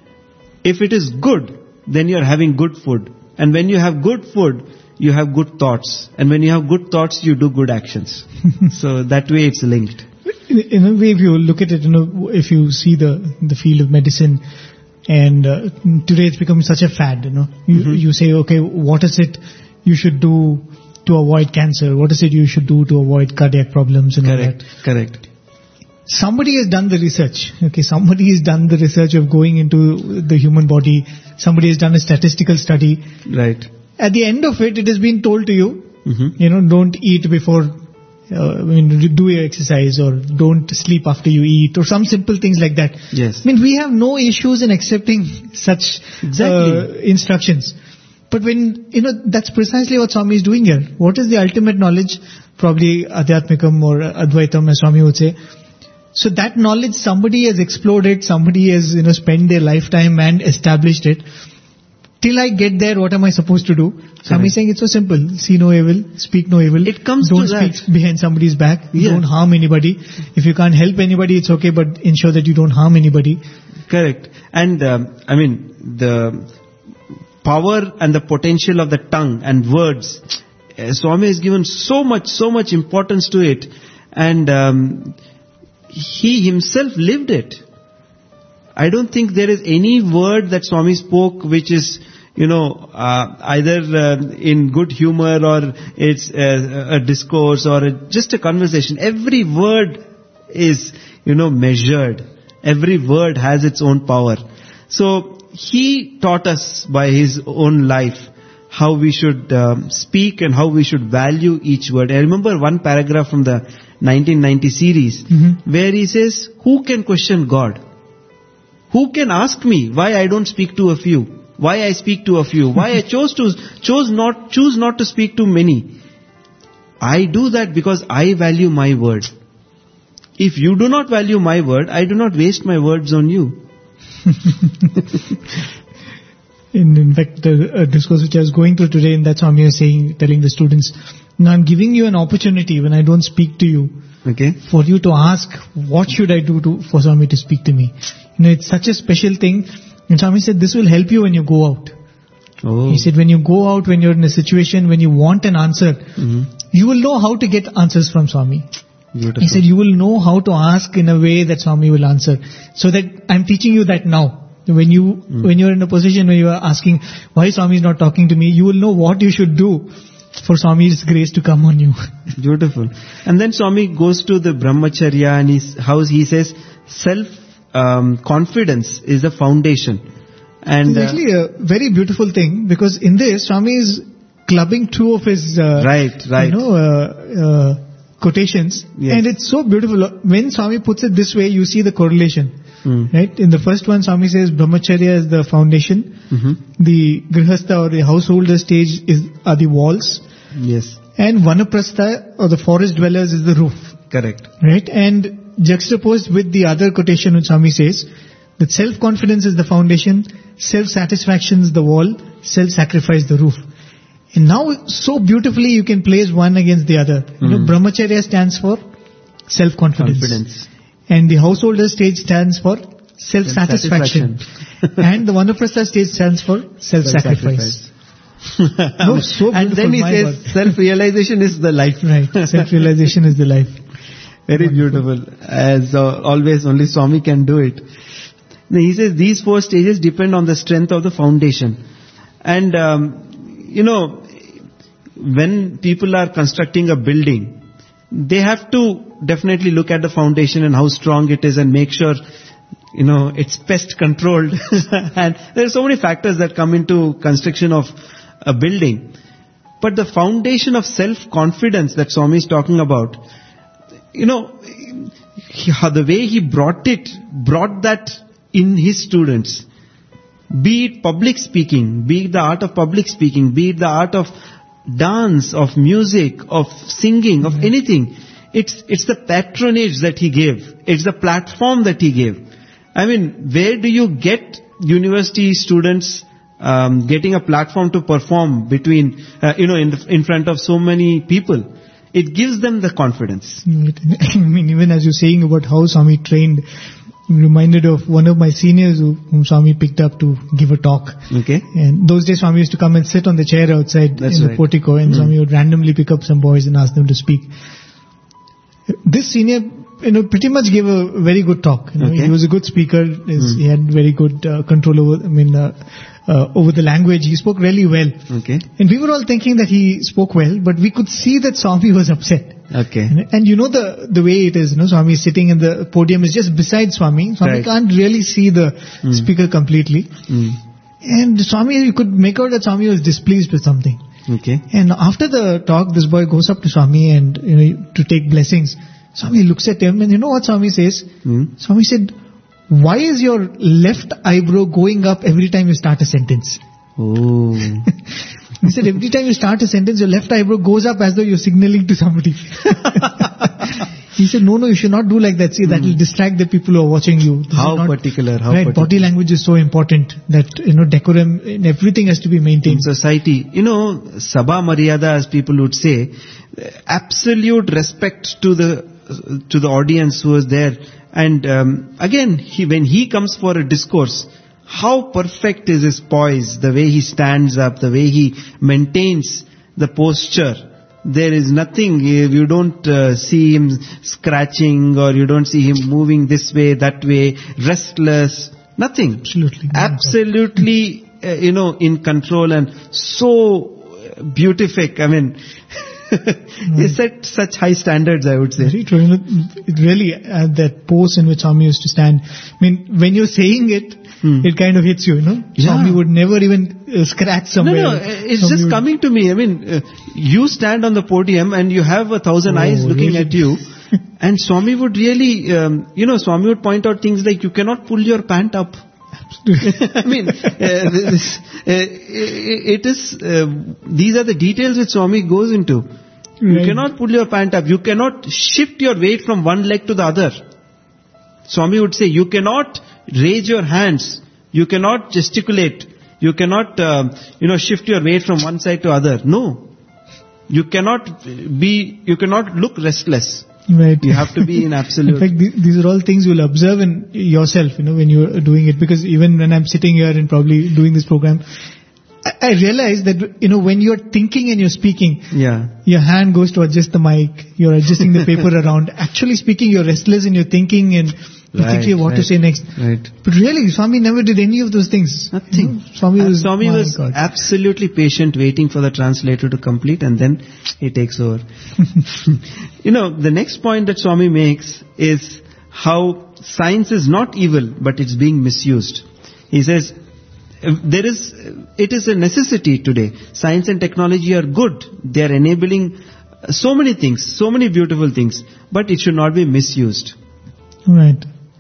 if it is good, then you're having good food. And when you have good food, you have good thoughts. And when you have good thoughts, you do good actions. So that way it's linked. In, in a way, if you look at it, you know, if you see the the field of medicine, and uh, today it's become such a fad, you know, you, Mm-hmm. you say, okay, what is it you should do to avoid cancer? What is it you should do to avoid cardiac problems and all Correct, that? correct. Somebody has done the research. Okay, somebody has done the research of going into the human body. Somebody has done a statistical study. Right. At the end of it, it has been told to you, Mm-hmm. you know, don't eat before, uh, I mean, do your exercise, or don't sleep after you eat, or some simple things like that. Yes. I mean, we have no issues in accepting such Exactly. uh, instructions. But when, you know, that's precisely what Swami is doing here. What is the ultimate knowledge? Probably Adhyatmikam or Advaitam, as Swami would say. So that knowledge, somebody has explored it, somebody has, you know, spent their lifetime and established it. Till I get there, what am I supposed to do? Swami is saying it's so simple. See no evil, speak no evil. It comes Don't to that. speak behind somebody's back. Yeah. Don't harm anybody. If you can't help anybody, it's okay, but ensure that you don't harm anybody. Correct. And um, I mean, the power and the potential of the tongue and words, uh, Swami has given so much, so much importance to it. And um, he himself lived it. I don't think there is any word that Swami spoke which is, you know, uh, either uh, in good humor or it's a, a discourse or a, just a conversation. Every word is, you know, measured. Every word has its own power. So he taught us by his own life how we should um, speak and how we should value each word. I remember one paragraph from the nineteen ninety series, Mhm. where he says, who can question God? Who can ask me why I don't speak to a few? Why I speak to a few? Why I chose to, chose not, choose not to speak to many? I do that because I value my word. If you do not value my word, I do not waste my words on you. In, in fact, the uh, discourse which I was going through today, and that's Swami was saying, telling the students, now I'm giving you an opportunity when I don't speak to you, Okay? for you to ask, what should I do to, for Swami to speak to me? You know, it's such a special thing. And Swami said, this will help you when you go out. Oh. He said, when you go out, when you're in a situation, when you want an answer, Mhm. you will know how to get answers from Swami. Beautiful. He said, you will know how to ask in a way that Swami will answer. So that I'm teaching you that now. When you, Mm. when you're in a position where you are asking, why Swami is not talking to me, you will know what you should do for Swami's grace to come on you. Beautiful. And then Swami goes to the brahmacharya and he's, how he says, self um, confidence is the foundation. And It's uh, actually a very beautiful thing, because in this, Swami is clubbing two of his, uh, right, right. you know, uh, uh, quotations. Yes. And it's so beautiful. When Swami puts it this way, you see the correlation. Mm. Right? In the first one, Swami says brahmacharya is the foundation. Mhm. The grihastha or the householder stage is are the walls. Yes, And vanaprastha or the forest dwellers is the roof. correct. Right? And juxtaposed with the other quotation which Swami says, that self-confidence is the foundation, self-satisfaction is the wall, self-sacrifice the roof. And now so beautifully you can place one against the other. You know, Mm. brahmacharya stands for self-confidence. Confidence. And the householder stage stands for self-satisfaction. And the vanaprastha stage stands for self-sacrifice. No, so And then he beautiful, my says, God. self-realization is the life. Right. Self-realization is the life. Very beautiful. As uh, always, only Swami can do it. Then he says these four stages depend on the strength of the foundation. And, um, you know, when people are constructing a building, they have to definitely look at the foundation and how strong it is and make sure, you know, it's pest controlled. And there are so many factors that come into construction of a building. But the foundation of self-confidence that Swami is talking about, you know, he, how the way he brought it, brought that in his students. Be it public speaking, be it the art of public speaking, be it the art of dance, of music, of singing, of anything. It's, it's the patronage that he gave. It's the platform that he gave. I mean, where do you get university students um, getting a platform to perform between, uh, you know, in, the, in front of so many people? It gives them the confidence. I mean, even as you're saying about how Swami trained, I'm reminded of one of my seniors who, whom Swami picked up to give a talk. Okay? And those days Swami used to come and sit on the chair outside That's in the right. portico, and Mm. Swami would randomly pick up some boys and ask them to speak. This senior, you know, pretty much gave a very good talk. You know, Okay. He was a good speaker. His, Mm. He had very good uh, control over, I mean, uh, uh, over the language. He spoke really well. Okay? And we were all thinking that he spoke well, but we could see that Swami was upset. Okay. And, and you know the the way it is, you know, Swami is sitting in the podium is just beside Swami. Swami Right. can't really see the Mm. speaker completely. Mm. And Swami, you could make out that Swami was displeased with something. Okay. And after the talk, this boy goes up to Swami and, you know, to take blessings. Swami looks at him and you know what Swami says? Mm. Swami said, why is your left eyebrow going up every time you start a sentence? Oh. He said, every time you start a sentence, your left eyebrow goes up as though you're signaling to somebody. He said, no, no, you should not do like that. See, that will distract the people who are watching you. This is How not- particular, how right, particular. body language is so important that, you know, decorum and everything has to be In maintained. society, you know, Sabha Maryada, as people would say, absolute respect to the to the audience who was there. And um, again, he, when he comes for a discourse, how perfect is his poise, the way he stands up, the way he maintains the posture. There is nothing, you don't uh, see him scratching or you don't see him moving this way, that way, restless, nothing. Absolutely. Absolutely, uh, you know, in control and so beatific. I mean, he set such high standards, I would say. Very true. You know, it really, uh, that pose in which Swami used to stand. I mean, when you're saying it, Hmm. it kind of hits you, you know. Yeah. Swami would never even uh, scratch No, somewhere. no, it's Swami just would- coming to me. I mean, uh, you stand on the podium and you have a thousand Oh, eyes looking really? at you. And Swami would really, um, you know, Swami would point out things like you cannot pull your pant up. I mean, uh, this, uh, it is, uh, these are the details which Swami goes into. You Right. cannot pull your pant up. You cannot shift your weight from one leg to the other. Swami would say, you cannot raise your hands. You cannot gesticulate. You cannot, uh, you know, shift your weight from one side to other. No. You cannot be, you cannot look restless. Right. You have to be in absolute. In fact, th- these are all things you'll observe in yourself, you know, when you're doing it. Because even when I'm sitting here and probably doing this program, I, I realize that, you know, when you're thinking and you're speaking, Yeah. your hand goes to adjust the mic, you're adjusting the paper around. Actually speaking, you're restless and you're thinking and you're Right, thinking what right, to say next. Right. But really, Swami never did any of those things. Nothing. You know, Swami And was, Swami my was God. absolutely patient, waiting for the translator to complete, and then he takes over. You know, the next point that Swami makes is how science is not evil, but it's being misused. He says, uh, there is, it is a necessity today. Science and technology are good. They are enabling uh, so many things, so many beautiful things, but it should not be misused. Right.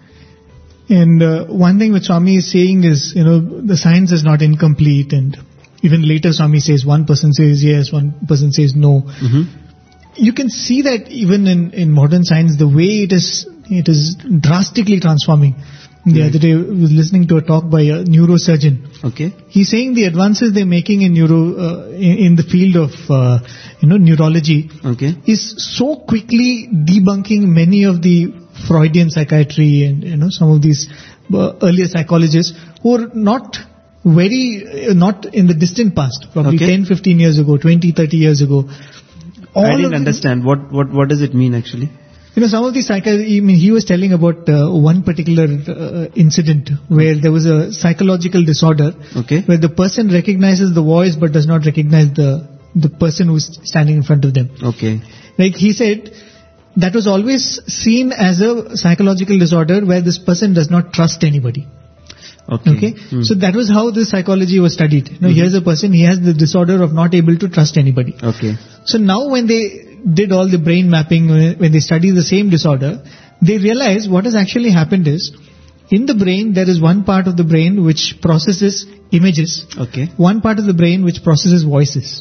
And uh, one thing which Swami is saying is, you know, the science is not incomplete, and even later Swami says one person says yes, one person says no. Mm-hmm. You can see that even in, in modern science, the way it is, it is drastically transforming. The Right. other day I was listening to a talk by a neurosurgeon. Okay. He's saying the advances they're making in neuro, uh, in, in the field of, uh, you know, neurology Okay. is so quickly debunking many of the Freudian psychiatry and, you know, some of these uh, earlier psychologists who are not very, uh, not in the distant past, probably Okay. ten, fifteen years ago, twenty, thirty years ago. All I of didn't them- understand. What, what, what does it mean actually? You know, some of these psychiatrists, I mean, he was telling about uh, one particular uh, incident where there was a psychological disorder Okay. where the person recognizes the voice but does not recognize the, the person who's standing in front of them. Okay. Like he said, that was always seen as a psychological disorder where this person does not trust anybody. Okay. Okay? Hmm. So that was how the psychology was studied. You know, Mhm. here's a person, he has the disorder of not able to trust anybody. Okay. So now when they did all the brain mapping, when when they study the same disorder, they realize what has actually happened is, in the brain there is one part of the brain which processes images, Okay. one part of the brain which processes voices.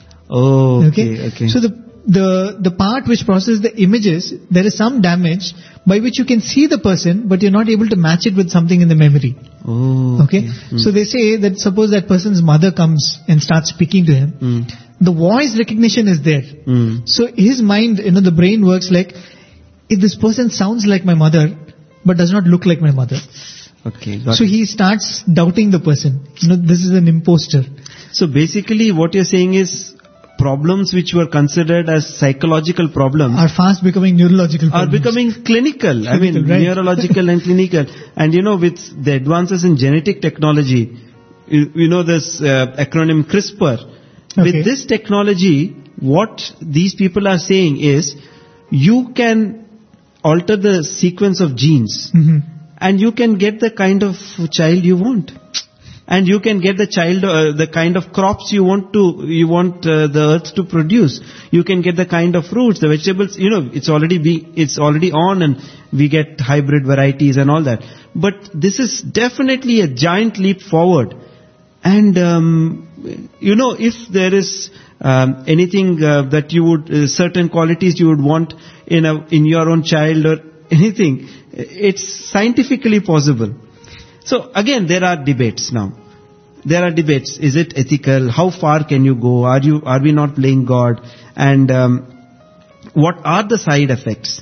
Oh, okay. Okay. So the the the part which processes the images, there is some damage by which you can see the person, but you're not able to match it with something in the memory. Oh. Okay? Hmm. So they say that suppose that person's mother comes and starts speaking to him, Hmm. the voice recognition is there. Hmm. So his mind, you know, the brain works like, if this person sounds like my mother, but does not look like my mother. Okay. Got So it. he starts doubting the person. You know, this is an imposter. So basically what you're saying is problems which were considered as psychological problems Are fast becoming neurological are problems. becoming clinical. I mean, Clinical, right. neurological and clinical. And you know, with the advances in genetic technology, you, you know this uh, acronym CRISPR. Okay. With this technology, what these people are saying is, you can alter the sequence of genes, Mhm. and you can get the kind of child you want. And you can get the child, uh, the kind of crops you want to, you want uh, the earth to produce. You can get the kind of fruits, the vegetables, you know, it's already be, it's already on, and we get hybrid varieties and all that. But this is definitely a giant leap forward. And, um, you know, if there is um, anything uh, that you would, uh, certain qualities you would want in a, in your own child or anything, it's scientifically possible. So again, there are debates now. There are debates. Is it ethical? How far can you go? Are you, are we not playing God? And um, what are the side effects?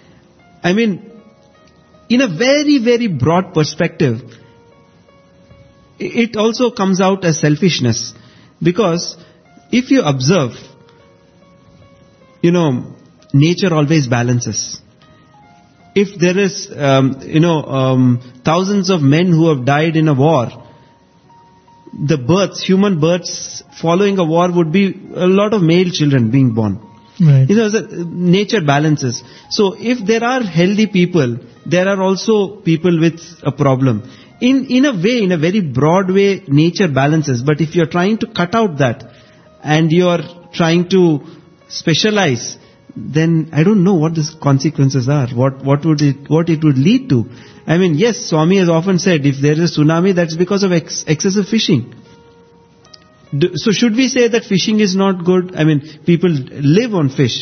I mean, in a very, very broad perspective, it also comes out as selfishness. Because if you observe, you know, nature always balances. If there is, um, you know, um, thousands of men who have died in a war, the births, human births following a war would be a lot of male children being born. Right. You know, the, nature balances. So if there are healthy people, there are also people with a problem. In, in a way, in a very broad way, nature balances. But if you're trying to cut out that, and you're trying to specialize, then I don't know what the consequences are. What what would it what it would lead to? I mean, yes, Swami has often said if there is a tsunami, that's because of ex- excessive fishing. Do, so should we say that fishing is not good? I mean, people live on fish.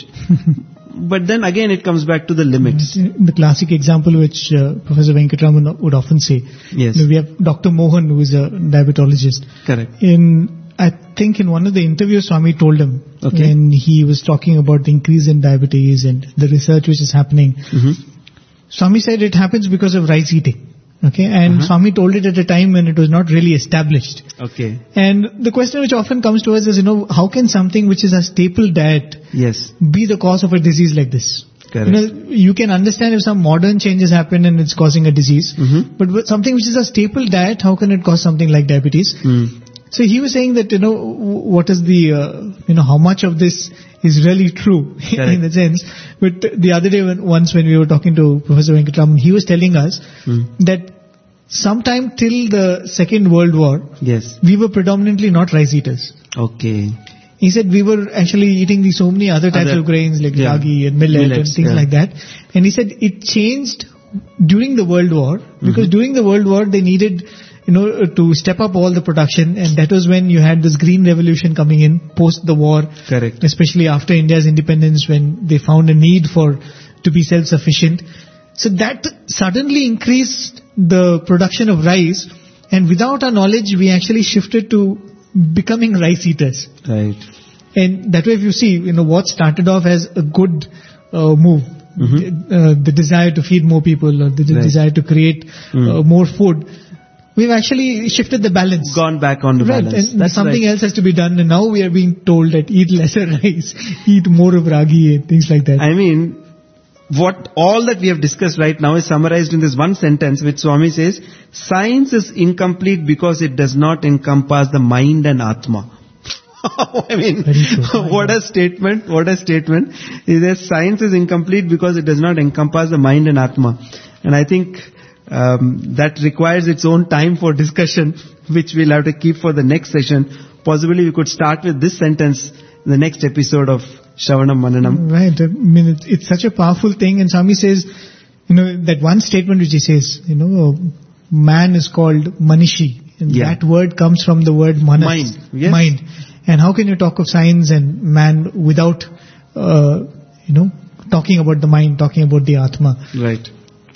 But then again, it comes back to the limits. The classic example which uh, Professor Venkatraman would often say. Yes. You know, we have Doctor Mohan, who is a diabetologist. Correct. In, I think in one of the interviews Swami told him, Okay. when he was talking about the increase in diabetes and the research which is happening, Mm-hmm. Swami said it happens because of rice eating. Okay, and Uh-huh. Swami told it at a time when it was not really established. Okay. And the question which often comes to us is, you know, how can something which is a staple diet Yes. be the cause of a disease like this? Correct. You know, you can understand if some modern changes happen and it's causing a disease, Mm-hmm. but with something which is a staple diet, how can it cause something like diabetes? Mm. So he was saying that, you know, w- what is the, uh, you know, how much of this is really true Correct. in the sense. But the other day, when, once when we were talking to Professor Venkatraman, he was telling us Mm. that sometime till the Second World War, Yes. we were predominantly not rice eaters. Okay. He said we were actually eating the so many other types Other- of grains like yeah. ragi and millet Millets, and things yeah. like that. And he said it changed during the World War because during the World War they needed, you know, to step up all the production, and that was when you had this green revolution coming in post the war, Correct. especially after India's independence, when they found a need for to be self-sufficient. So that suddenly increased the production of rice, and without our knowledge, we actually shifted to becoming rice eaters. Right. And that way, if you see, you know, what started off as a good uh, move, Mhm. uh, the desire to feed more people, or the Right. desire to create Mm. uh, more food, we've actually shifted the balance. Gone back on the Right, balance. and That's something right. else has to be done, and now we are being told that eat lesser rice, eat more of ragi and things like that. I mean, what all that we have discussed right now is summarized in this one sentence which Swami says, science is incomplete because it does not encompass the mind and Atma. I mean, Very true. what a statement, what a statement. He says science is incomplete because it does not encompass the mind and Atma. And I think um, that requires its own time for discussion, which we'll have to keep for the next session. Possibly we could start with this sentence in the next episode of Shravanam Mananam. Right. I mean, it's, it's such a powerful thing. And Swami says, you know, that one statement which he says, you know, man is called Manishi. And Yeah. that word comes from the word manas. Mind, yes. Mind. And how can you talk of science and man without, uh, you know, talking about the mind, talking about the Atma? Right.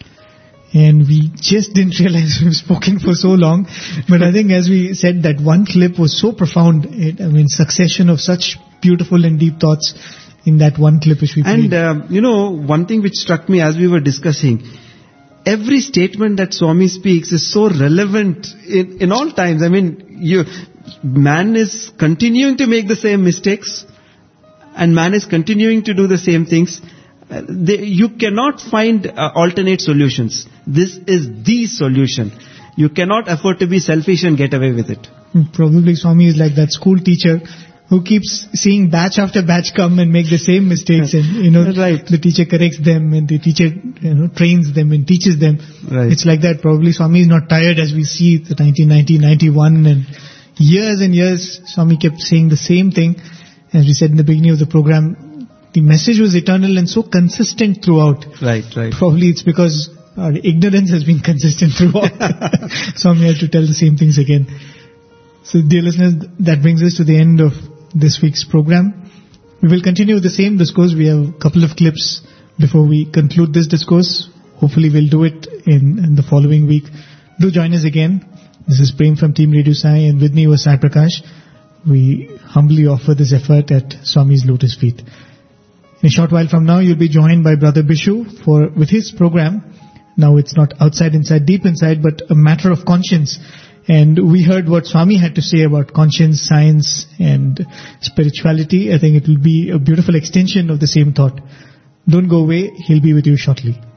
And we just didn't realize we've spoken for so long. But I think as we said, that one clip was so profound. It, I mean, succession of such beautiful and deep thoughts in that one clip which we And, played. um, you know, one thing which struck me as we were discussing, every statement that Swami speaks is so relevant in, in all times. I mean, you, man is continuing to make the same mistakes, and man is continuing to do the same things. Uh, they, you cannot find uh, alternate solutions. This is the solution. You cannot afford to be selfish and get away with it. Probably Swami is like that school teacher who keeps seeing batch after batch come and make the same mistakes, and you know, Right. the teacher corrects them and the teacher, you know, trains them and teaches them. Right. It's like that. Probably Swami is not tired as we see the nineteen ninety, ninety-one, and years and years Swami kept saying the same thing. As we said in the beginning of the program, the message was eternal and so consistent throughout. Right, right. Probably it's because our ignorance has been consistent throughout. Swami had to tell the same things again. So dear listeners, that brings us to the end of this week's program. We will continue with the same discourse. We have a couple of clips before we conclude this discourse. Hopefully we'll do it in, in the following week. Do join us again. This is Prem from Team Radio Sai, and with me was Sai Prakash. We humbly offer this effort at Swami's Lotus Feet. In a short while from now, you'll be joined by Brother Bishu for with his program. Now it's not outside, inside, deep inside, but a matter of conscience. And we heard what Swami had to say about conscience, science, and spirituality. I think it will be a beautiful extension of the same thought. Don't go away. He'll be with you shortly.